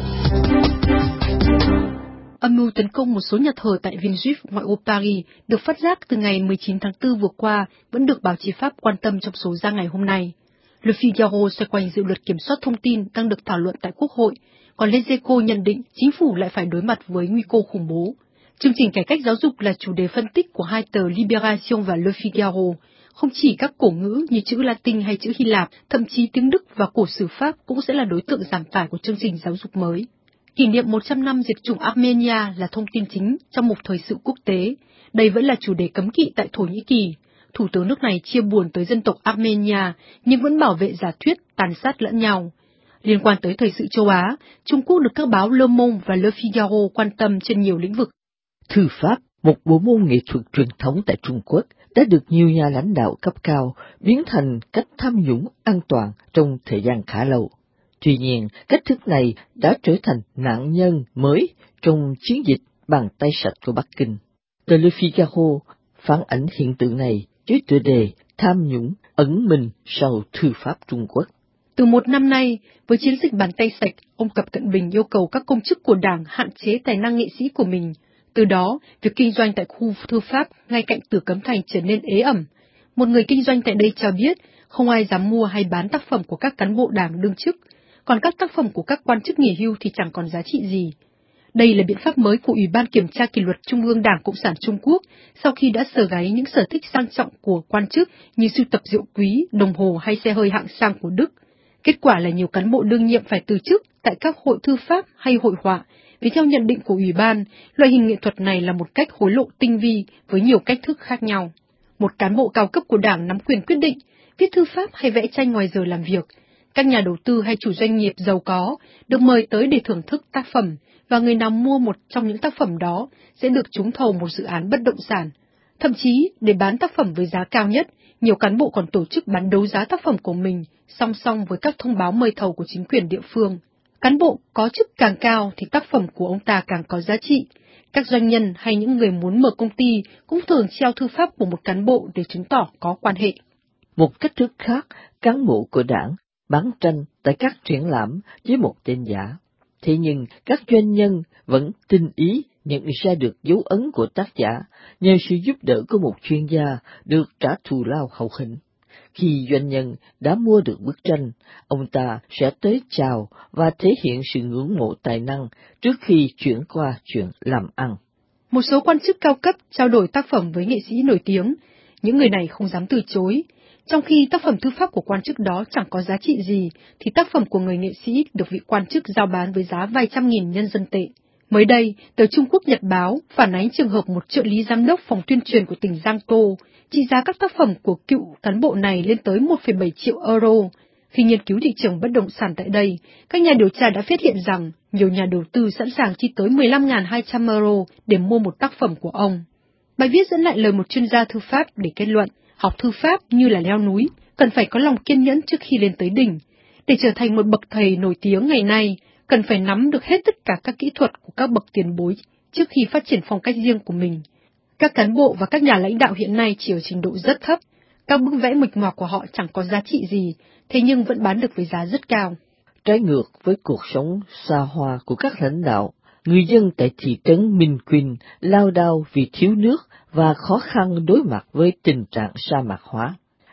Speaker 7: Âm mưu tấn công một số nhà thờ tại Villejuif, ngoại ô Paris, được phát giác từ ngày 19 tháng 4 vừa qua, vẫn được báo chí Pháp quan tâm trong số ra ngày hôm nay. Le Figaro xoay quanh dự luật kiểm soát thông tin đang được thảo luận tại Quốc hội, còn Les Echos nhận định chính phủ lại phải đối mặt với nguy cơ khủng bố. Chương trình cải cách giáo dục là chủ đề phân tích của hai tờ Libération và Le Figaro. Không chỉ các cổ ngữ như chữ Latin hay chữ Hy Lạp, thậm chí tiếng Đức và cổ sử Pháp cũng sẽ là đối tượng giảm tải của chương trình giáo dục mới. Kỷ niệm 100 năm diệt chủng Armenia là thông tin chính trong một thời sự quốc tế. Đây vẫn là chủ đề cấm kỵ tại Thổ Nhĩ Kỳ. Thủ tướng nước này chia buồn tới dân tộc Armenia, nhưng vẫn bảo vệ giả thuyết tàn sát lẫn nhau. Liên quan tới thời sự châu Á, Trung Quốc được các báo Le Monde và Le Figaro quan tâm trên nhiều lĩnh vực.
Speaker 4: Thư pháp, một bộ môn nghệ thuật truyền thống tại Trung Quốc, đã được nhiều nhà lãnh đạo cấp cao biến thành cách tham nhũng an toàn trong thời gian khá lâu. Tuy nhiên, cách thức này đã trở thành nạn nhân mới trong chiến dịch bàn tay sạch của Bắc Kinh. Tờ Le Figaro phản ánh hiện tượng này với tựa đề tham nhũng ẩn mình sau thư pháp Trung Quốc.
Speaker 7: Từ một năm nay, với chiến dịch bàn tay sạch, ông Tập Cận Bình yêu cầu các công chức của Đảng hạn chế tài năng nghệ sĩ của mình. Từ đó, việc kinh doanh tại khu thư pháp ngay cạnh Tử Cấm Thành trở nên ế ẩm. Một người kinh doanh tại đây cho biết không ai dám mua hay bán tác phẩm của các cán bộ Đảng đương chức, còn các tác phẩm của các quan chức nghỉ hưu thì chẳng còn giá trị gì. Đây là biện pháp mới của Ủy ban Kiểm tra Kỷ luật Trung ương Đảng Cộng sản Trung Quốc sau khi đã sờ gáy những sở thích sang trọng của quan chức như sưu tập rượu quý, đồng hồ hay xe hơi hạng sang của Đức. Kết quả là nhiều cán bộ đương nhiệm phải từ chức tại các hội thư pháp hay hội họa, vì theo nhận định của Ủy ban, loại hình nghệ thuật này là một cách hối lộ tinh vi với nhiều cách thức khác nhau. Một cán bộ cao cấp của Đảng nắm quyền quyết định, viết thư pháp hay vẽ tranh ngoài giờ làm việc. Các nhà đầu tư hay chủ doanh nghiệp giàu có được mời tới để thưởng thức tác phẩm, và người nào mua một trong những tác phẩm đó sẽ được trúng thầu một dự án bất động sản. Thậm chí, để bán tác phẩm với giá cao nhất, nhiều cán bộ còn tổ chức bán đấu giá tác phẩm của mình, song song với các thông báo mời thầu của chính quyền địa phương. Cán bộ có chức càng cao thì tác phẩm của ông ta càng có giá trị. Các doanh nhân hay những người muốn mở công ty cũng thường treo thư pháp của một cán bộ để chứng tỏ có quan hệ.
Speaker 4: Một cách thức khác, cán bộ của Đảng bán tranh tại các triển lãm với một tên giả. Thế nhưng các doanh nhân vẫn tinh ý nhận ra được dấu ấn của tác giả nhờ sự giúp đỡ của một chuyên gia được trả thù lao hậu hĩnh. Khi doanh nhân đã mua được bức tranh, ông ta sẽ tới chào và thể hiện sự ngưỡng mộ tài năng trước khi chuyển qua chuyện làm ăn.
Speaker 7: Một số quan chức cao cấp trao đổi tác phẩm với nghệ sĩ nổi tiếng, những người này không dám từ chối. Trong khi tác phẩm thư pháp của quan chức đó chẳng có giá trị gì, thì tác phẩm của người nghệ sĩ được vị quan chức giao bán với giá vài trăm nghìn nhân dân tệ. Mới đây, tờ Trung Quốc Nhật Báo phản ánh trường hợp một trợ lý giám đốc phòng tuyên truyền của tỉnh Giang Tô, trị giá các tác phẩm của cựu cán bộ này lên tới 1,7 triệu euro. Khi nghiên cứu thị trường bất động sản tại đây, các nhà điều tra đã phát hiện rằng nhiều nhà đầu tư sẵn sàng chi tới 15.200 euro để mua một tác phẩm của ông. Bài viết dẫn lại lời một chuyên gia thư pháp để kết luận, học thư pháp như là leo núi, cần phải có lòng kiên nhẫn trước khi lên tới đỉnh. Để trở thành một bậc thầy nổi tiếng ngày nay, cần phải nắm được hết tất cả các kỹ thuật của các bậc tiền bối trước khi phát triển phong cách riêng của mình. Các cán bộ và các nhà lãnh đạo hiện nay chỉ ở trình độ rất thấp. Các bức vẽ mịch ngoạc của họ chẳng có giá trị gì, thế nhưng vẫn bán được với giá rất cao.
Speaker 4: Trái ngược với cuộc sống xa hoa của các lãnh đạo, người dân tại thị trấn Minh Quyên lao đao vì thiếu nước và khó khăn đối mặt với tình trạng sa mạc hóa.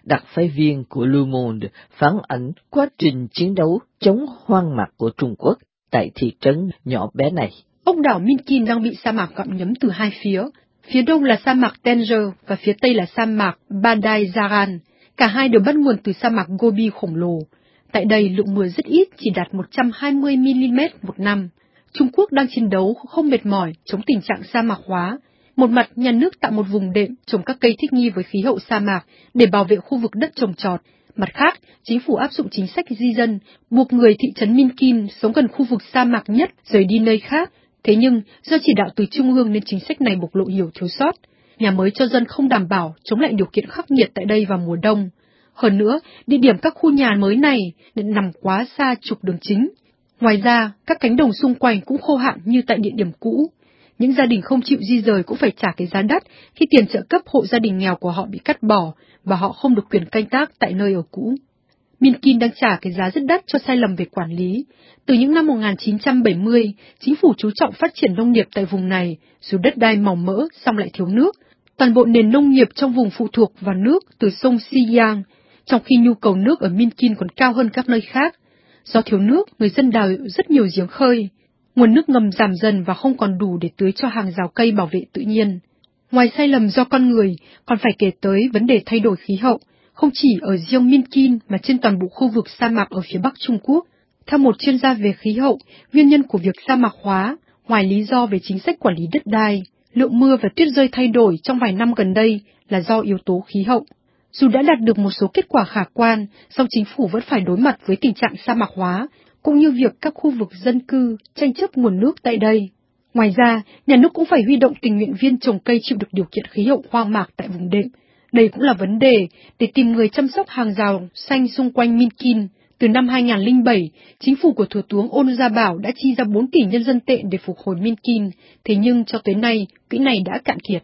Speaker 4: đặc phái viên của Le Monde phản ánh quá trình chiến đấu chống hoang mạc của Trung Quốc tại thị trấn nhỏ bé này.
Speaker 7: Ốc đảo Minkin đang bị sa mạc gặm nhấm từ hai phía. Phía đông là sa mạc Tanger và phía tây là sa mạc Badai Zaran. Cả hai đều bắt nguồn từ sa mạc Gobi khổng lồ. Tại đây, lượng mưa rất ít, chỉ đạt 120 mm một năm. Trung Quốc đang chiến đấu không mệt mỏi chống tình trạng sa mạc hóa. Một mặt, nhà nước tạo một vùng đệm trồng các cây thích nghi với khí hậu sa mạc để bảo vệ khu vực đất trồng trọt. Mặt khác, chính phủ áp dụng chính sách di dân, buộc người thị trấn Minkin sống gần khu vực sa mạc nhất rời đi nơi khác. Thế nhưng, do chỉ đạo từ Trung ương nên chính sách này bộc lộ nhiều thiếu sót. Nhà mới cho dân không đảm bảo chống lại điều kiện khắc nghiệt tại đây vào mùa đông. Hơn nữa, địa điểm các khu nhà mới này nằm quá xa trục đường chính. Ngoài ra, các cánh đồng xung quanh cũng khô hạn như tại địa điểm cũ. Những gia đình không chịu di rời cũng phải trả cái giá đắt khi tiền trợ cấp hộ gia đình nghèo của họ bị cắt bỏ và họ không được quyền canh tác tại nơi ở cũ. Minkin đang trả cái giá rất đắt cho sai lầm về quản lý. Từ những năm 1970, chính phủ chú trọng phát triển nông nghiệp tại vùng này, dù đất đai màu mỡ song lại thiếu nước. Toàn bộ nền nông nghiệp trong vùng phụ thuộc vào nước từ sông Xiyang, trong khi nhu cầu nước ở Minkin còn cao hơn các nơi khác. Do thiếu nước, người dân đào rất nhiều giếng khơi. Nguồn nước ngầm giảm dần và không còn đủ để tưới cho hàng rào cây bảo vệ tự nhiên. Ngoài sai lầm do con người, còn phải kể tới vấn đề thay đổi khí hậu, không chỉ ở riêng Minkin mà trên toàn bộ khu vực sa mạc ở phía Bắc Trung Quốc. Theo một chuyên gia về khí hậu, nguyên nhân của việc sa mạc hóa, ngoài lý do về chính sách quản lý đất đai, lượng mưa và tuyết rơi thay đổi trong vài năm gần đây là do yếu tố khí hậu. Dù đã đạt được một số kết quả khả quan, song chính phủ vẫn phải đối mặt với tình trạng sa mạc hóa, cũng như việc các khu vực dân cư tranh chấp nguồn nước tại đây. Ngoài ra, nhà nước cũng phải huy động tình nguyện viên trồng cây chịu được điều kiện khí hậu hoang mạc tại vùng đệm. Đây cũng là vấn đề để tìm người chăm sóc hàng rào xanh xung quanh Minkin. Từ năm 2007, chính phủ của Thủ tướng Ôn Gia Bảo đã chi ra 4 tỷ nhân dân tệ để phục hồi Minkin, thế nhưng cho tới nay, quỹ này đã cạn kiệt.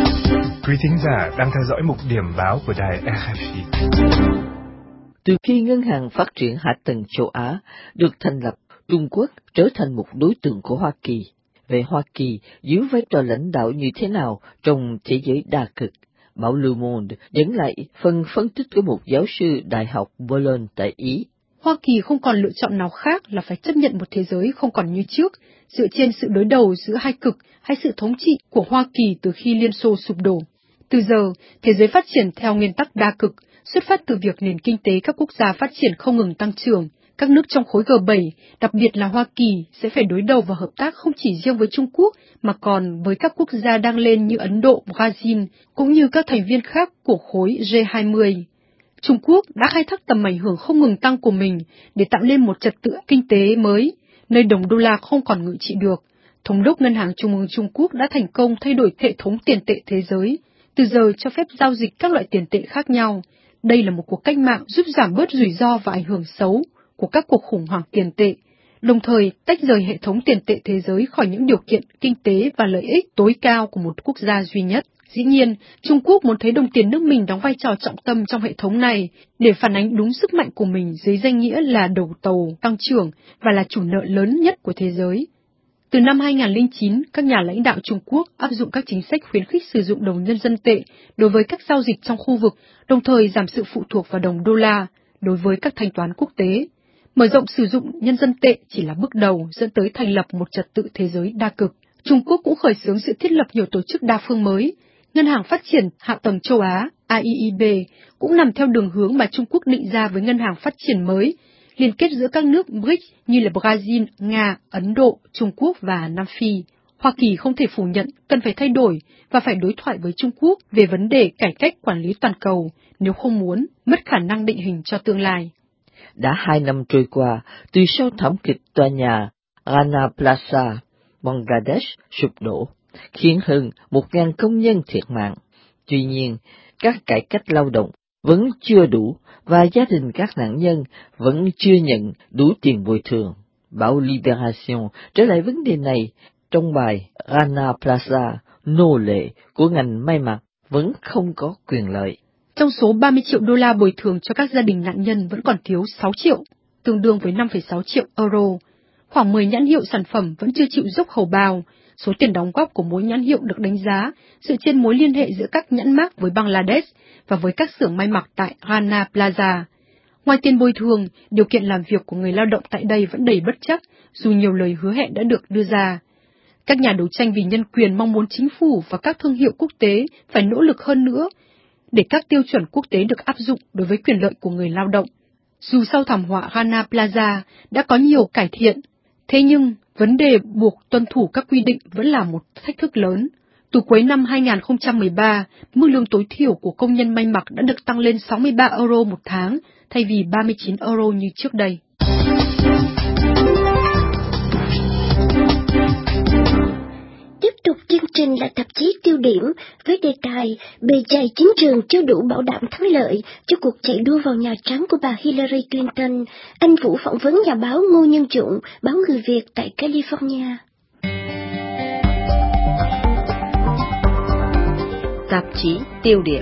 Speaker 6: Quý thính giả đang theo dõi mục điểm báo của đài RFI.
Speaker 4: Từ khi Ngân hàng Phát triển Hạ tầng châu Á được thành lập, Trung Quốc trở thành một đối tượng của Hoa Kỳ. Về Hoa Kỳ giữ vai trò lãnh đạo như thế nào trong thế giới đa cực? Báo Le Monde dẫn lại phần phân tích của một giáo sư Đại học Bologne tại Ý.
Speaker 7: Hoa Kỳ không còn lựa chọn nào khác là phải chấp nhận một thế giới không còn như trước, dựa trên sự đối đầu giữa hai cực hay sự thống trị của Hoa Kỳ từ khi Liên Xô sụp đổ. Từ giờ, thế giới phát triển theo nguyên tắc đa cực, xuất phát từ việc nền kinh tế các quốc gia phát triển không ngừng tăng trưởng. Các nước trong khối G7, đặc biệt là Hoa Kỳ, sẽ phải đối đầu và hợp tác không chỉ riêng với Trung Quốc, mà còn với các quốc gia đang lên như Ấn Độ, Brazil, cũng như các thành viên khác của khối G20. Trung Quốc đã khai thác tầm ảnh hưởng không ngừng tăng của mình để tạo nên một trật tự kinh tế mới, nơi đồng đô la không còn ngự trị được. Thống đốc Ngân hàng Trung ương Trung Quốc đã thành công thay đổi hệ thống tiền tệ thế giới, từ giờ cho phép giao dịch các loại tiền tệ khác nhau. Đây là một cuộc cách mạng giúp giảm bớt rủi ro và ảnh hưởng xấu của các cuộc khủng hoảng tiền tệ, đồng thời tách rời hệ thống tiền tệ thế giới khỏi những điều kiện kinh tế và lợi ích tối cao của một quốc gia duy nhất. Dĩ nhiên, Trung Quốc muốn thấy đồng tiền nước mình đóng vai trò trọng tâm trong hệ thống này để phản ánh đúng sức mạnh của mình dưới danh nghĩa là đầu tàu tăng trưởng và là chủ nợ lớn nhất của thế giới. Từ năm 2009, các nhà lãnh đạo Trung Quốc áp dụng các chính sách khuyến khích sử dụng đồng nhân dân tệ đối với các giao dịch trong khu vực, đồng thời giảm sự phụ thuộc vào đồng đô la đối với các thanh toán quốc tế. Mở rộng sử dụng nhân dân tệ chỉ là bước đầu dẫn tới thành lập một trật tự thế giới đa cực. Trung Quốc cũng khởi xướng sự thiết lập nhiều tổ chức đa phương mới. Ngân hàng Phát triển Hạ tầng châu Á, AIIB, cũng nằm theo đường hướng mà Trung Quốc định ra với Ngân hàng Phát triển mới, liên kết giữa các nước BRICS như là Brazil, Nga, Ấn Độ, Trung Quốc và Nam Phi. Hoa Kỳ không thể phủ nhận cần phải thay đổi và phải đối thoại với Trung Quốc về vấn đề cải cách quản lý toàn cầu, nếu không muốn mất khả năng định hình cho tương lai.
Speaker 4: Đã 2 năm trôi qua, từ sau thảm kịch tòa nhà Rana Plaza, Bangladesh sụp đổ, khiến hơn 1.000 công nhân thiệt mạng. Tuy nhiên, các cải cách lao động vẫn chưa đủ và gia đình các nạn nhân vẫn chưa nhận đủ tiền bồi thường. Báo Libération trở lại vấn đề này trong bài Rana Plaza, nô lệ của ngành may mặc vẫn không có quyền lợi.
Speaker 7: Trong số 30 triệu đô la bồi thường cho các gia đình nạn nhân vẫn còn thiếu 6 triệu, tương đương với 5,6 triệu euro. Khoảng 10 nhãn hiệu sản phẩm vẫn chưa chịu dốc hầu bao, số tiền đóng góp của mỗi nhãn hiệu được đánh giá dựa trên mối liên hệ giữa các nhãn mác với Bangladesh và với các xưởng may mặc tại Rana Plaza. Ngoài tiền bồi thường, điều kiện làm việc của người lao động tại đây vẫn đầy bất trắc, dù nhiều lời hứa hẹn đã được đưa ra. Các nhà đấu tranh vì nhân quyền mong muốn chính phủ và các thương hiệu quốc tế phải nỗ lực hơn nữa để các tiêu chuẩn quốc tế được áp dụng đối với quyền lợi của người lao động. Dù sau thảm họa Rana Plaza đã có nhiều cải thiện, thế nhưng vấn đề buộc tuân thủ các quy định vẫn là một thách thức lớn. Từ cuối năm 2013, mức lương tối thiểu của công nhân may mặc đã được tăng lên 63 euro một tháng, thay vì 39 euro như trước đây.
Speaker 3: Tiếp tục chương trình là tạp chí Tiêu điểm với đề tài bề dày chiến trường chưa đủ bảo đảm thắng lợi cho cuộc chạy đua vào Nhà Trắng của bà Hillary Clinton. Anh Vũ phỏng vấn nhà báo Ngô Nhân Dũng, báo Người Việt tại California.
Speaker 1: Tạp chí Tiêu điểm.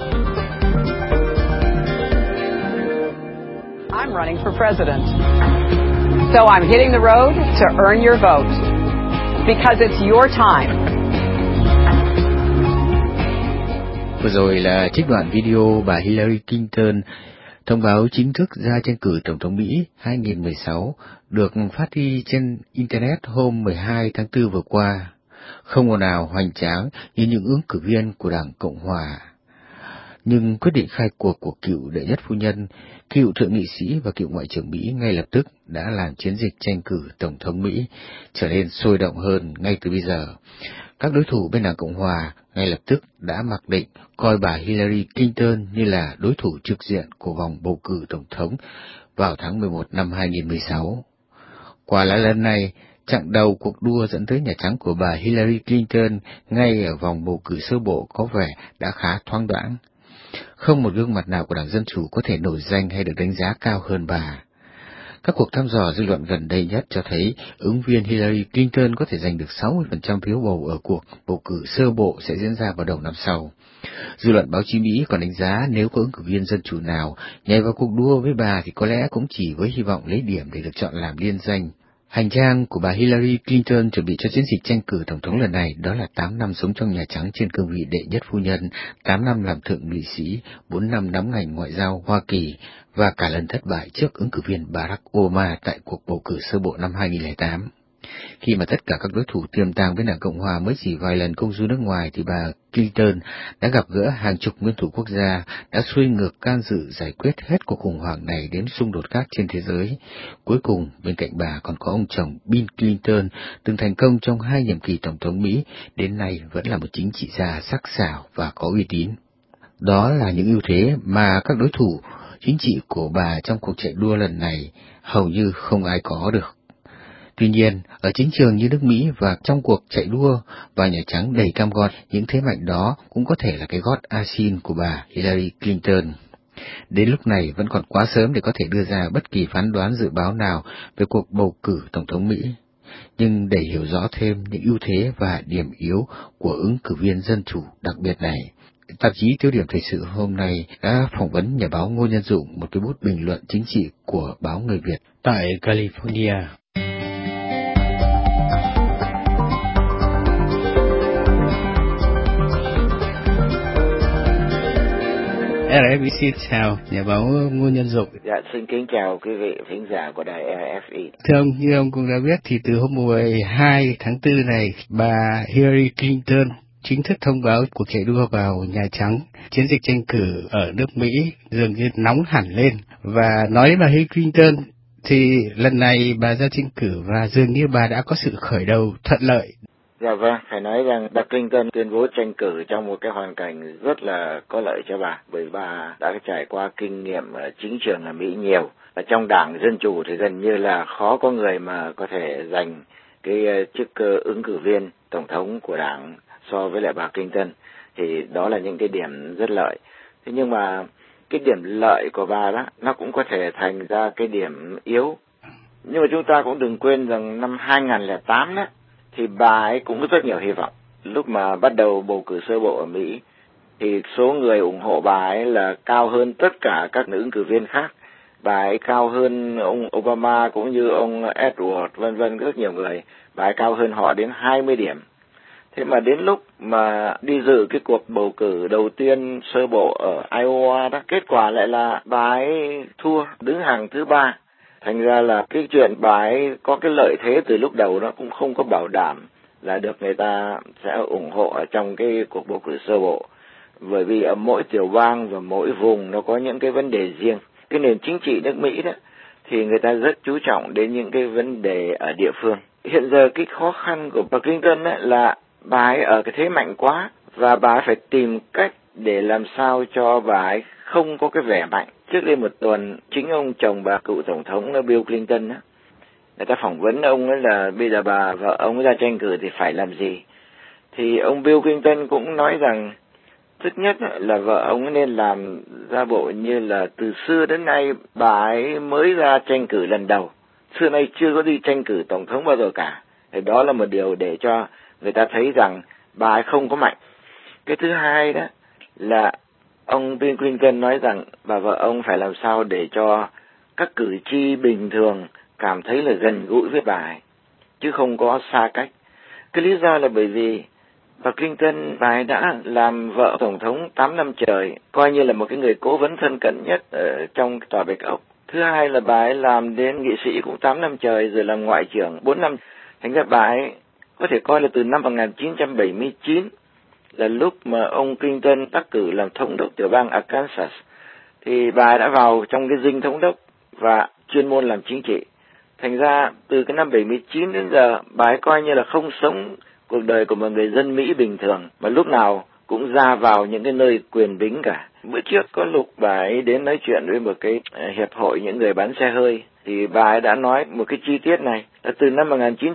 Speaker 8: I'm running for president. So I'm hitting the road to earn your vote. Because it's your time.
Speaker 9: Vừa rồi là trích đoạn video bà Hillary Clinton thông báo chính thức ra tranh cử Tổng thống Mỹ 2016 được phát đi trên Internet hôm 12 tháng 4 vừa qua. Không ồn ào hoành tráng như những ứng cử viên của Đảng Cộng Hòa. Nhưng quyết định khai cuộc của cựu đệ nhất phu nhân, cựu thượng nghị sĩ và cựu ngoại trưởng Mỹ ngay lập tức đã làm chiến dịch tranh cử Tổng thống Mỹ trở nên sôi động hơn ngay từ bây giờ. Các đối thủ bên Đảng Cộng Hòa ngay lập tức đã mặc định coi bà Hillary Clinton như là đối thủ trực diện của vòng bầu cử Tổng thống vào tháng 11 năm 2016. Quả là lần này, chặng đầu cuộc đua dẫn tới Nhà Trắng của bà Hillary Clinton ngay ở vòng bầu cử sơ bộ có vẻ đã khá thoáng đãng. Không một gương mặt nào của Đảng Dân Chủ có thể nổi danh hay được đánh giá cao hơn bà. Các cuộc thăm dò dư luận gần đây nhất cho thấy ứng viên Hillary Clinton có thể giành được 60% phiếu bầu ở cuộc bầu cử sơ bộ sẽ diễn ra vào đầu năm sau. Dư luận báo chí Mỹ còn đánh giá nếu có ứng cử viên Dân Chủ nào nhảy vào cuộc đua với bà thì có lẽ cũng chỉ với hy vọng lấy điểm để được chọn làm liên danh. Hành trang của bà Hillary Clinton chuẩn bị cho chiến dịch tranh cử Tổng thống lần này đó là 8 năm sống trong Nhà Trắng trên cương vị đệ nhất phu nhân, 8 năm làm thượng nghị sĩ, 4 năm nắm ngành ngoại giao Hoa Kỳ và cả lần thất bại trước ứng cử viên Barack Obama tại cuộc bầu cử sơ bộ năm 2008. Khi mà tất cả các đối thủ tiềm tàng với Đảng Cộng Hòa mới chỉ vài lần công du nước ngoài thì bà Clinton đã gặp gỡ hàng chục nguyên thủ quốc gia, đã xuôi ngược can dự giải quyết hết cuộc khủng hoảng này đến xung đột khác trên thế giới. Cuối cùng, bên cạnh bà còn có ông chồng Bill Clinton, từng thành công trong 2 nhiệm kỳ Tổng thống Mỹ, đến nay vẫn là một chính trị gia sắc sảo và có uy tín. Đó là những ưu thế mà các đối thủ chính trị của bà trong cuộc chạy đua lần này hầu như không ai có được. Tuy nhiên, ở chính trường như nước Mỹ và trong cuộc chạy đua và Nhà Trắng đầy cam go, những thế mạnh đó cũng có thể là cái gót asin của bà Hillary Clinton. Đến lúc này vẫn còn quá sớm để có thể đưa ra bất kỳ phán đoán dự báo nào về cuộc bầu cử Tổng thống Mỹ. Nhưng để hiểu rõ thêm những ưu thế và điểm yếu của ứng cử viên Dân Chủ đặc biệt này, tạp chí Tiêu điểm Thời sự hôm nay đã phỏng vấn nhà báo Ngô Nhân Dũng, một cái bút bình luận chính trị của báo Người Việt tại California. RFI chào, nhà báo Ngô Nhân Dũng.
Speaker 10: Dạ, xin kính chào quý vị thính giả của đài RFI.
Speaker 9: Thưa ông, như ông cũng đã biết thì từ hôm 12 tháng 4 này, bà Hillary Clinton chính thức thông báo cuộc chạy đua vào Nhà Trắng. Chiến dịch tranh cử ở nước Mỹ dường như nóng hẳn lên. Và nói đến bà Hillary Clinton thì lần này bà ra tranh cử và dường như bà đã có sự khởi đầu thuận lợi.
Speaker 10: Dạ vâng, phải nói rằng bà Clinton tuyên bố tranh cử trong một cái hoàn cảnh rất là có lợi cho bà, bởi bà đã trải qua kinh nghiệm ở chính trường ở Mỹ nhiều. Ở trong Đảng Dân Chủ thì gần như là khó có người mà có thể giành cái chức ứng cử viên tổng thống của Đảng so với lại bà Clinton, thì đó là những cái điểm rất lợi. Thế nhưng mà cái điểm lợi của bà đó, nó cũng có thể thành ra cái điểm yếu. Nhưng mà chúng ta cũng đừng quên rằng năm 2008 đó, thì bà ấy cũng có rất nhiều hy vọng. Lúc mà bắt đầu bầu cử sơ bộ ở Mỹ, thì số người ủng hộ bà ấy là cao hơn tất cả các nữ ứng cử viên khác. bà ấy cao hơn ông Obama cũng như ông Edward vân vân, rất nhiều người, bà ấy cao hơn họ đến 20 điểm. Thế mà đến lúc mà đi dự cái cuộc bầu cử đầu tiên sơ bộ ở Iowa đó, kết quả lại là bà ấy thua, đứng hàng thứ 3. Thành ra là cái chuyện bà ấy có cái lợi thế từ lúc đầu nó cũng không có bảo đảm là được người ta sẽ ủng hộ ở trong cái cuộc bầu cử sơ bộ. Bởi vì ở mỗi tiểu bang và mỗi vùng nó có những cái vấn đề riêng. Cái nền chính trị nước Mỹ đó thì người ta rất chú trọng đến những cái vấn đề ở địa phương. Hiện giờ cái khó khăn của bà Clinton ấy là bà ấy ở cái thế mạnh quá, và bà ấy phải tìm cách để làm sao cho bà ấy không có cái vẻ mạnh. Trước đây một tuần, chính ông chồng bà cựu tổng thống là Bill Clinton á, người ta phỏng vấn ông ấy là bây giờ bà vợ ông ra tranh cử thì phải làm gì. Thì ông Bill Clinton cũng nói rằng thứ nhất là vợ ông nên làm ra bộ như là từ xưa đến nay bà ấy mới ra tranh cử lần đầu, xưa nay chưa có đi tranh cử tổng thống bao giờ cả. Thì đó là một điều để cho người ta thấy rằng bà ấy không có mạnh. Cái thứ hai đó là ông Bill Clinton nói rằng bà vợ ông phải làm sao để cho các cử tri bình thường cảm thấy là gần gũi với bà ấy, chứ không có xa cách. Cái lý do là bởi vì bà Clinton, bà ấy đã làm vợ tổng thống 8 năm trời, coi như là một cái người cố vấn thân cận nhất ở trong tòa Bạch Ốc. Thứ hai là bà ấy làm đến nghị sĩ cũng 8 năm trời, rồi làm ngoại trưởng 4 năm. Thành ra bà ấy có thể coi là từ năm 1979 là lúc mà ông Clinton đắc cử làm thống đốc tiểu bang Arkansas, thì bà ấy đã vào trong cái dinh thống đốc và chuyên môn làm chính trị. Thành ra từ cái năm 79 đến giờ, bà ấy coi như là không sống cuộc đời của một người dân Mỹ bình thường, mà lúc nào cũng ra vào những cái nơi quyền bính cả. Bữa trước có lúc bà ấy đến nói chuyện với một cái hiệp hội những người bán xe hơi, thì bà ấy đã nói một cái chi tiết này, là từ năm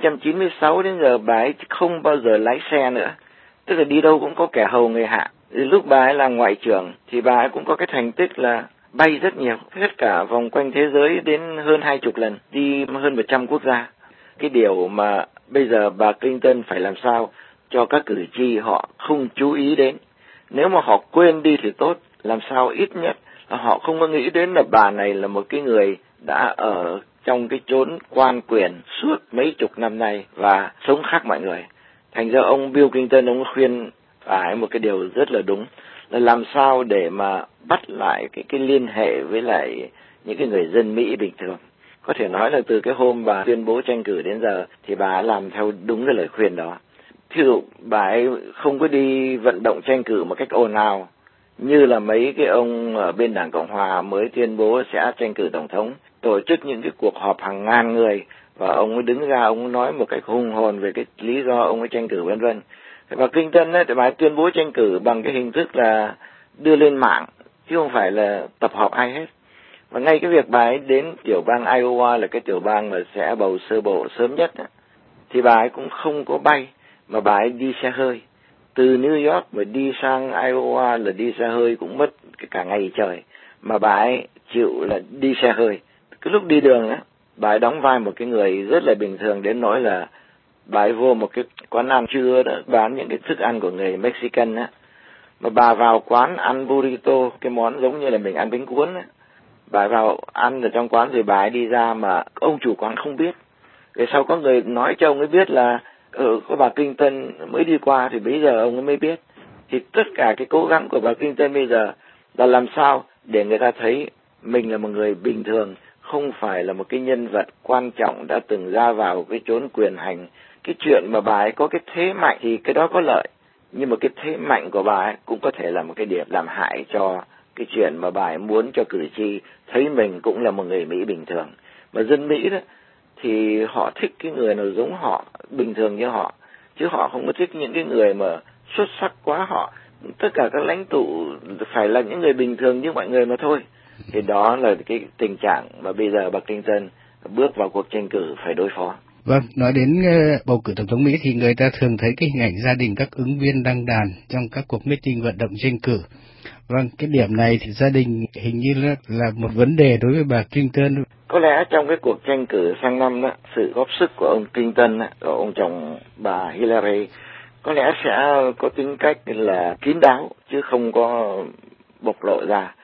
Speaker 10: 1996 đến giờ bà ấy không bao giờ lái xe nữa. Tức là đi đâu cũng có kẻ hầu người hạ. Lúc bà ấy là ngoại trưởng thì bà ấy cũng có cái thành tích là bay rất nhiều, hết cả vòng quanh thế giới đến hơn 20 lần, đi hơn 100 quốc gia. Cái điều mà bây giờ bà Clinton phải làm sao cho các cử tri họ không chú ý đến. Nếu mà họ quên đi thì tốt, làm sao ít nhất là họ không có nghĩ đến là bà này là một cái người đã ở trong cái chốn quan quyền suốt mấy chục năm nay và sống khác mọi người. Thành ra ông Bill Clinton ông khuyên phải một cái điều rất là đúng, là làm sao để mà bắt lại cái liên hệ với lại những cái người dân Mỹ bình thường. Có thể nói là từ cái hôm bà tuyên bố tranh cử đến giờ thì bà làm theo đúng cái lời khuyên đó. Thí dụ bà ấy không có đi vận động tranh cử một cách ồn ào như là mấy cái ông ở bên Đảng Cộng Hòa mới tuyên bố sẽ tranh cử tổng thống, tổ chức những cái cuộc họp hàng ngàn người và ông ấy đứng ra ông ấy nói một cách hùng hồn về cái lý do ông ấy tranh cử vân vân. Và Clinton ấy thì bà ấy tuyên bố tranh cử bằng cái hình thức là đưa lên mạng chứ không phải là tập họp ai hết. Và ngay cái việc bà ấy đến tiểu bang Iowa là cái tiểu bang mà sẽ bầu sơ bộ sớm nhất ấy, thì bà ấy cũng không có bay mà bà ấy đi xe hơi. Từ New York mà đi sang Iowa là đi xe hơi cũng mất cả ngày trời, mà bà ấy chịu là đi xe hơi. Cái lúc đi đường á, bà ấy đóng vai một cái người rất là bình thường đến nỗi là bà ấy vô một cái quán ăn trưa đó, bán những cái thức ăn của người Mexican á, mà bà vào quán ăn burrito, cái món giống như là mình ăn bánh cuốn á. Bà ấy vào ăn ở trong quán rồi bà ấy đi ra mà ông chủ quán không biết. Về sau có người nói cho ông ấy biết là có bà Clinton mới đi qua thì bây giờ ông ấy mới biết. Thì tất cả cái cố gắng của bà Clinton bây giờ là làm sao để người ta thấy mình là một người bình thường, không phải là một cái nhân vật quan trọng đã từng ra vào cái chốn quyền hành. Cái chuyện mà bà ấy có cái thế mạnh thì cái đó có lợi, nhưng mà cái thế mạnh của bà ấy cũng có thể là một cái điểm làm hại cho cái chuyện mà bà ấy muốn cho cử tri thấy mình cũng là một người Mỹ bình thường. Mà dân Mỹ đó thì họ thích cái người nào giống họ, bình thường như họ, chứ họ không có thích những cái người mà xuất sắc quá họ. Tất cả các lãnh tụ phải là những người bình thường như mọi người mà thôi. Thì đó là cái tình trạng mà bây giờ bà Clinton bước vào cuộc tranh cử phải đối phó.
Speaker 9: Vâng, nói đến bầu cử tổng thống Mỹ thì người ta thường thấy cái hình ảnh gia đình các ứng viên đăng đàn trong các cuộc meeting vận động tranh cử. Vâng, cái điểm này thì gia đình hình như là một vấn đề đối với bà Clinton.
Speaker 10: Có lẽ trong cái cuộc tranh cử sang năm đó, sự góp sức của ông Clinton, của ông chồng bà Hillary, có lẽ sẽ có tính cách là kín đáo chứ không có bộc lộ ra.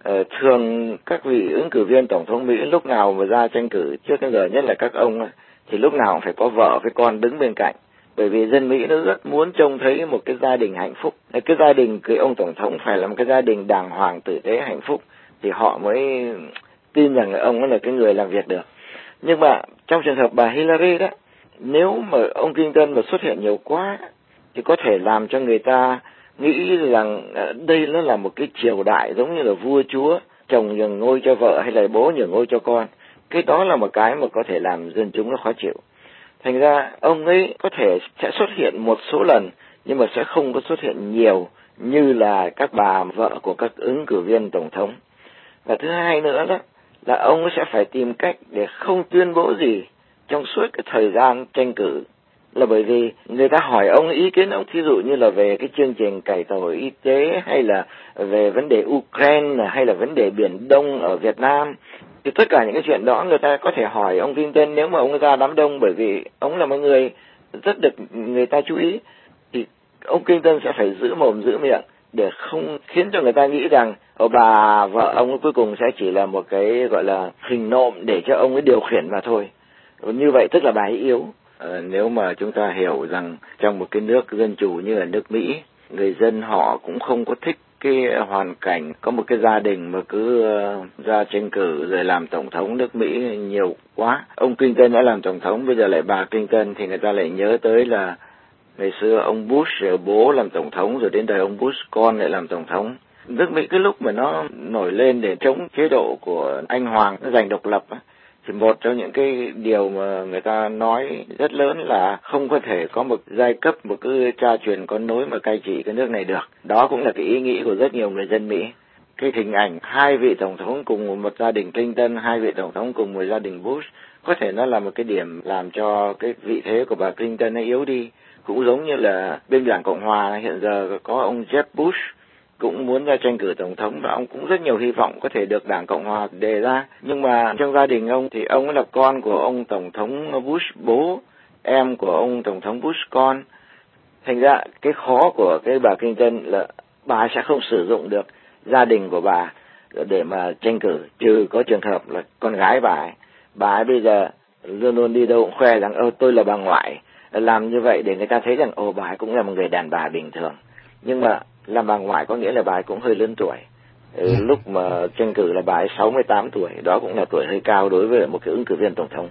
Speaker 10: Thường các vị ứng cử viên tổng thống Mỹ lúc nào mà ra tranh cử trước đến giờ, nhất là các ông thì lúc nào cũng phải có vợ với con đứng bên cạnh. Bởi vì dân Mỹ nó rất muốn trông thấy một cái gia đình hạnh phúc. Cái gia đình cưới ông tổng thống phải là một cái gia đình đàng hoàng, tử tế, hạnh phúc thì họ mới tin rằng là ông là cái người làm việc được. Nhưng mà trong trường hợp bà Hillary đó, nếu mà ông Clinton mà xuất hiện nhiều quá thì có thể làm cho người ta nghĩ rằng đây nó là một cái triều đại giống như là vua chúa, chồng nhường ngôi cho vợ hay là bố nhường ngôi cho con. Cái đó là một cái mà có thể làm dân chúng nó khó chịu. Thành ra ông ấy có thể sẽ xuất hiện một số lần nhưng mà sẽ không có xuất hiện nhiều như là các bà vợ của các ứng cử viên tổng thống. Và thứ hai nữa đó là ông ấy sẽ phải tìm cách để không tuyên bố gì trong suốt cái thời gian tranh cử, là bởi vì người ta hỏi ông ý kiến ông, thí dụ như là về cái chương trình cải tổ y tế hay là về vấn đề Ukraine hay là vấn đề Biển Đông ở Việt Nam, thì tất cả những cái chuyện đó người ta có thể hỏi ông Clinton nếu mà ông ra đám đông, bởi vì ông là một người rất được người ta chú ý. Thì ông Clinton sẽ phải giữ mồm giữ miệng để không khiến cho người ta nghĩ rằng bà vợ ông cuối cùng sẽ chỉ là một cái gọi là hình nộm để cho ông ấy điều khiển mà thôi. Như vậy tức là bà ấy yếu. Nếu mà chúng ta hiểu rằng trong một cái nước dân chủ như là nước Mỹ, người dân họ cũng không có thích cái hoàn cảnh có một cái gia đình mà cứ ra tranh cử rồi làm tổng thống nước Mỹ nhiều quá. Ông Clinton đã làm tổng thống, bây giờ lại bà Clinton thì người ta lại nhớ tới là ngày xưa ông Bush bố làm tổng thống, rồi đến đời ông Bush con lại làm tổng thống. Nước Mỹ cái lúc mà nó nổi lên để chống chế độ của anh Hoàng nó giành độc lập thì một trong những cái điều mà người ta nói rất lớn là không có thể có một giai cấp, một cái cha truyền con nối mà cai trị cái nước này được. Đó cũng là cái ý nghĩ của rất nhiều người dân Mỹ. Cái hình ảnh hai vị tổng thống cùng một gia đình Clinton, hai vị tổng thống cùng một gia đình Bush, có thể nó là một cái điểm làm cho cái vị thế của bà Clinton nó yếu đi. Cũng giống như là bên đảng Cộng Hòa hiện giờ có ông Jeb Bush cũng muốn ra tranh cử tổng thống, và ông cũng rất nhiều hy vọng có thể được đảng Cộng Hòa đề ra. Nhưng mà trong gia đình ông thì ông ấy là con của ông tổng thống Bush bố, em của ông tổng thống Bush con. Thành ra cái khó của cái bà Clinton là bà sẽ không sử dụng được gia đình của bà để mà tranh cử, trừ có trường hợp là con gái bà ấy bây giờ luôn luôn đi đâu cũng khoe rằng tôi là bà ngoại. Làm như vậy để người ta thấy rằng bà ấy cũng là một người đàn bà bình thường. Nhưng mà làm bà ngoại có nghĩa là bà ấy cũng hơi lớn tuổi. Lúc mà tranh cử là bà ấy 68 tuổi, đó cũng là tuổi hơi cao đối với một cái ứng cử viên tổng thống.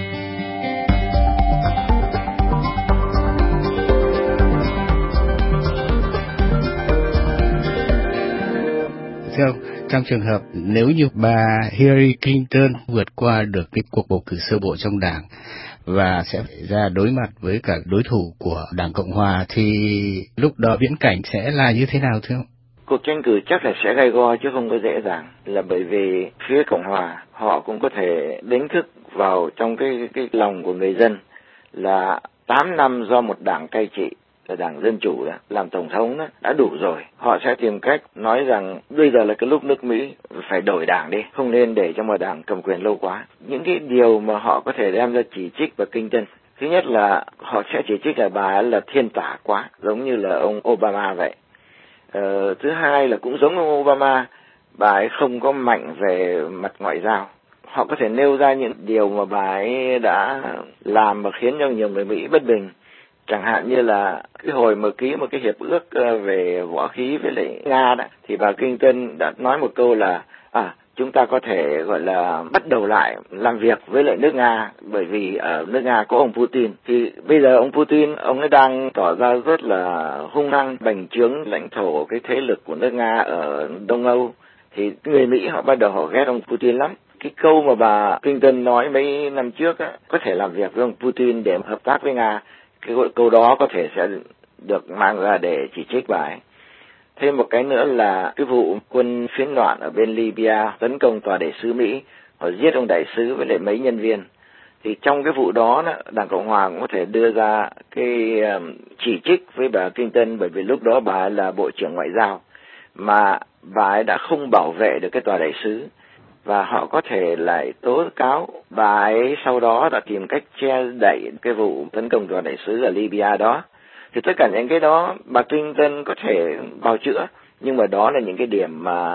Speaker 9: Thưa ông, trong trường hợp nếu như bà Hillary Clinton vượt qua được cái cuộc bầu cử sơ bộ trong đảng và sẽ ra đối mặt với cả đối thủ của đảng Cộng Hòa thì lúc đó viễn cảnh sẽ là như thế nào thưa ông?
Speaker 10: Cuộc tranh cử chắc là sẽ gay go chứ không có dễ dàng, là bởi vì phía Cộng Hòa họ cũng có thể đánh thức vào trong cái lòng của người dân là 8 năm do một đảng cai trị là đảng Dân Chủ đó, làm tổng thống đó, đã đủ rồi. Họ sẽ tìm cách nói rằng bây giờ là cái lúc nước Mỹ phải đổi đảng đi, không nên để cho một đảng cầm quyền lâu quá. Những cái điều mà họ có thể đem ra chỉ trích vào Clinton, thứ nhất là họ sẽ chỉ trích là bà ấy là thiên tả quá, giống như là ông Obama vậy. Thứ hai là cũng giống ông Obama, bà ấy không có mạnh về mặt ngoại giao. Họ có thể nêu ra những điều mà bà ấy đã làm mà khiến cho nhiều người Mỹ bất bình. Chẳng hạn như là cái hồi mà ký một cái hiệp ước về võ khí với lại Nga đó, thì bà Clinton đã nói một câu là chúng ta có thể gọi là bắt đầu lại làm việc với lại nước Nga, bởi vì ở nước Nga có ông Putin. Thì bây giờ ông Putin, ông ấy đang tỏ ra rất là hung hăng, bành trướng lãnh thổ cái thế lực của nước Nga ở Đông Âu. Thì người Mỹ họ bắt đầu họ ghét ông Putin lắm. Cái câu mà bà Clinton nói mấy năm trước có thể làm việc với ông Putin để hợp tác với Nga, cái câu đó có thể sẽ được mang ra để chỉ trích bà ấy. Thêm một cái nữa là cái vụ quân phiến loạn ở bên Libya tấn công tòa đại sứ Mỹ, họ giết ông đại sứ với lại mấy nhân viên. Thì trong cái vụ đó, Đảng Cộng Hòa cũng có thể đưa ra cái chỉ trích với bà Clinton, bởi vì lúc đó bà ấy là Bộ trưởng Ngoại giao, mà bà ấy đã không bảo vệ được cái tòa đại sứ. Và họ có thể lại tố cáo bà ấy sau đó đã tìm cách che đậy cái vụ tấn công tòa đại sứ ở Libya đó. Thì tất cả những cái đó bà Clinton có thể bào chữa, nhưng mà đó là những cái điểm mà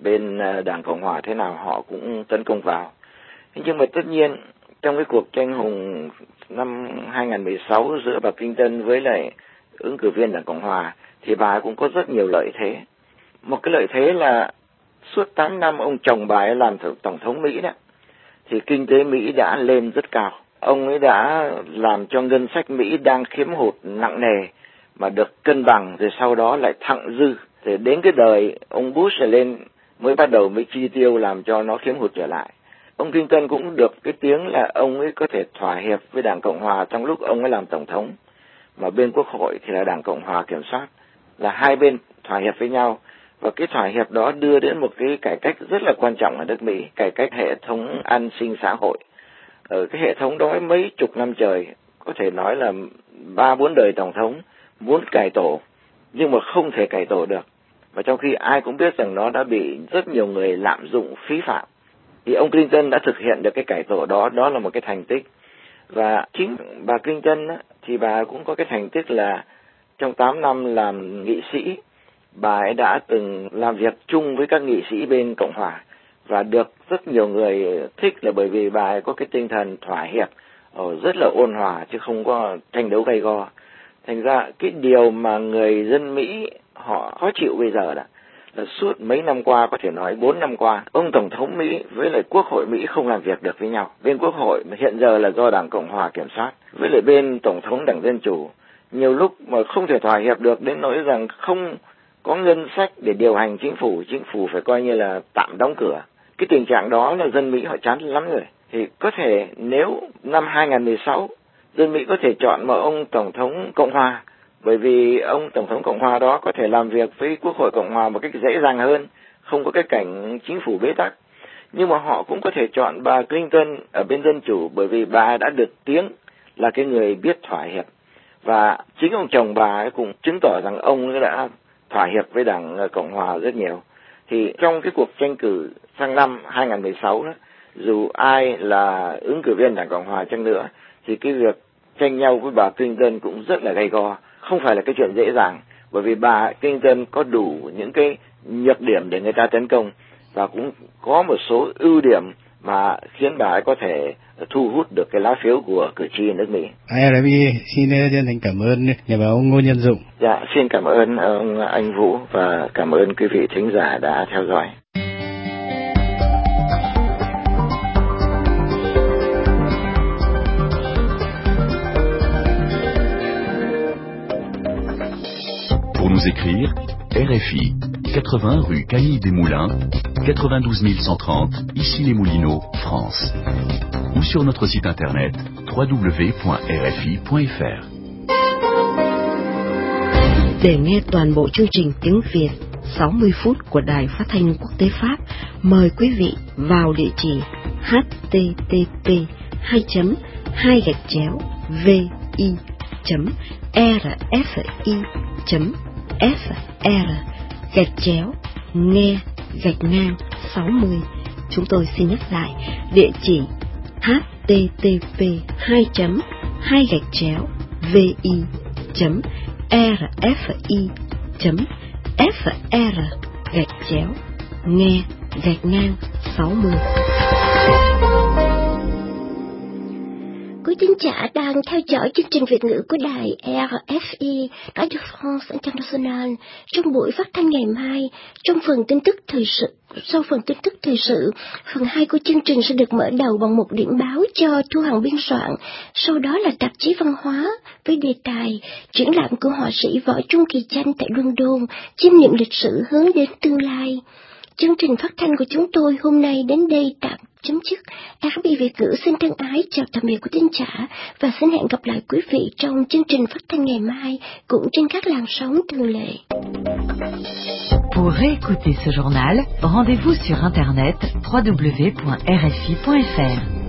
Speaker 10: bên Đảng Cộng Hòa thế nào họ cũng tấn công vào. Nhưng mà tất nhiên trong cái cuộc tranh hùng năm 2016 giữa bà Clinton với lại ứng cử viên Đảng Cộng Hòa thì bà cũng có rất nhiều lợi thế. Một cái lợi thế là suốt 8 năm ông chồng bà ấy làm tổng thống Mỹ đó, thì kinh tế Mỹ đã lên rất cao. Ông ấy đã làm cho ngân sách Mỹ đang khiếm hụt nặng nề mà được cân bằng, rồi sau đó lại thặng dư. Rồi đến cái đời ông Bush lên mới bắt đầu mới chi tiêu làm cho nó khiếm hụt trở lại. Ông Clinton cũng được cái tiếng là ông ấy có thể thỏa hiệp với Đảng Cộng Hòa trong lúc ông ấy làm tổng thống, mà bên Quốc hội thì là Đảng Cộng Hòa kiểm soát, là hai bên thỏa hiệp với nhau. Và cái thỏa hiệp đó đưa đến một cái cải cách rất là quan trọng ở nước Mỹ, cải cách hệ thống an sinh xã hội. Ở cái hệ thống đó mấy chục năm trời, có thể nói là 3-4 đời tổng thống muốn cải tổ, nhưng mà không thể cải tổ được. Và trong khi ai cũng biết rằng nó đã bị rất nhiều người lạm dụng phí phạm, thì ông Clinton đã thực hiện được cái cải tổ đó, đó là một cái thành tích. Và chính bà Clinton á, thì bà cũng có cái thành tích là trong 8 năm làm nghị sĩ, bà ấy đã từng làm việc chung với các nghị sĩ bên Cộng Hòa và được rất nhiều người thích, là bởi vì bà ấy có cái tinh thần thỏa hiệp rất là ôn hòa chứ không có tranh đấu gay go. Thành ra cái điều mà người dân Mỹ họ khó chịu bây giờ là suốt mấy năm qua, có thể nói 4 năm qua, ông Tổng thống Mỹ với lại Quốc hội Mỹ không làm việc được với nhau. Bên Quốc hội hiện giờ là do Đảng Cộng Hòa kiểm soát, với lại bên Tổng thống Đảng Dân Chủ nhiều lúc mà không thể thỏa hiệp được, đến nỗi rằng không có ngân sách để điều hành chính phủ phải coi như là tạm đóng cửa. Cái tình trạng đó là dân Mỹ họ chán lắm rồi. Thì có thể nếu năm 2016 dân Mỹ có thể chọn một ông Tổng thống Cộng Hòa, bởi vì ông Tổng thống Cộng Hòa đó có thể làm việc với Quốc hội Cộng Hòa một cách dễ dàng hơn, không có cái cảnh chính phủ bế tắc. Nhưng mà họ cũng có thể chọn bà Clinton ở bên Dân Chủ, bởi vì bà đã được tiếng là cái người biết thỏa hiệp. Và chính ông chồng bà ấy cũng chứng tỏ rằng ông đã thỏa hiệp với Đảng Cộng Hòa rất nhiều. Thì trong cái cuộc tranh cử sang năm 2016 đó, dù ai là ứng cử viên Đảng Cộng Hòa chăng nữa, thì cái việc tranh nhau với bà Clinton cũng rất là gay go, không phải là cái chuyện dễ dàng, bởi vì bà Clinton có đủ những cái nhược điểm để người ta tấn công, và cũng có một số ưu điểm mà khiến bà ấy có thể thu hút được cái lá phiếu của cử tri nước Mỹ.
Speaker 11: RFI xin chân thành cảm ơn nhà báo Ngô Nhân Dụng.
Speaker 10: Dạ, xin cảm ơn ông Anh Vũ và cảm ơn quý vị thính giả đã theo dõi.
Speaker 12: Pour nous écrire, RFI, 80 rue Camille Desmoulins, 92 130, Issy-les-Moulineaux, France. Ou sur notre site internet www.rfi.fr.
Speaker 1: Để nghe toàn bộ chương trình tiếng Việt 60 phút của Đài Phát thanh Quốc tế Pháp, mời quý vị vào địa chỉ http://vi.fr/nghe-60. Chúng tôi xin nhắc lại địa chỉ http://vi.rfi.fr/nghe-60.
Speaker 3: Quý thính giả đang theo dõi chương trình Việt ngữ của đài RFI, Radio France International. Trong buổi phát thanh ngày mai, trong phần tin tức thời sự, sau phần tin tức thời sự, phần 2 của chương trình sẽ được mở đầu bằng một điểm báo cho Thu Hằng biên soạn. Sau đó là tạp chí văn hóa với đề tài triển lãm của họa sĩ Võ Trung Kỳ Chanh tại London, chiêm nghiệm lịch sử hướng đến tương lai. Chương trình phát thanh của chúng tôi hôm nay đến đây tạm chấm dứt. RFI Việt ngữ xin thân ái chào tạm biệt quý thính giả và xin hẹn gặp lại quý vị trong chương trình phát thanh ngày mai cũng trên các làn sóng thường lệ.
Speaker 13: Pour réécouter ce journal, rendez-vous sur internet www.rfi.fr.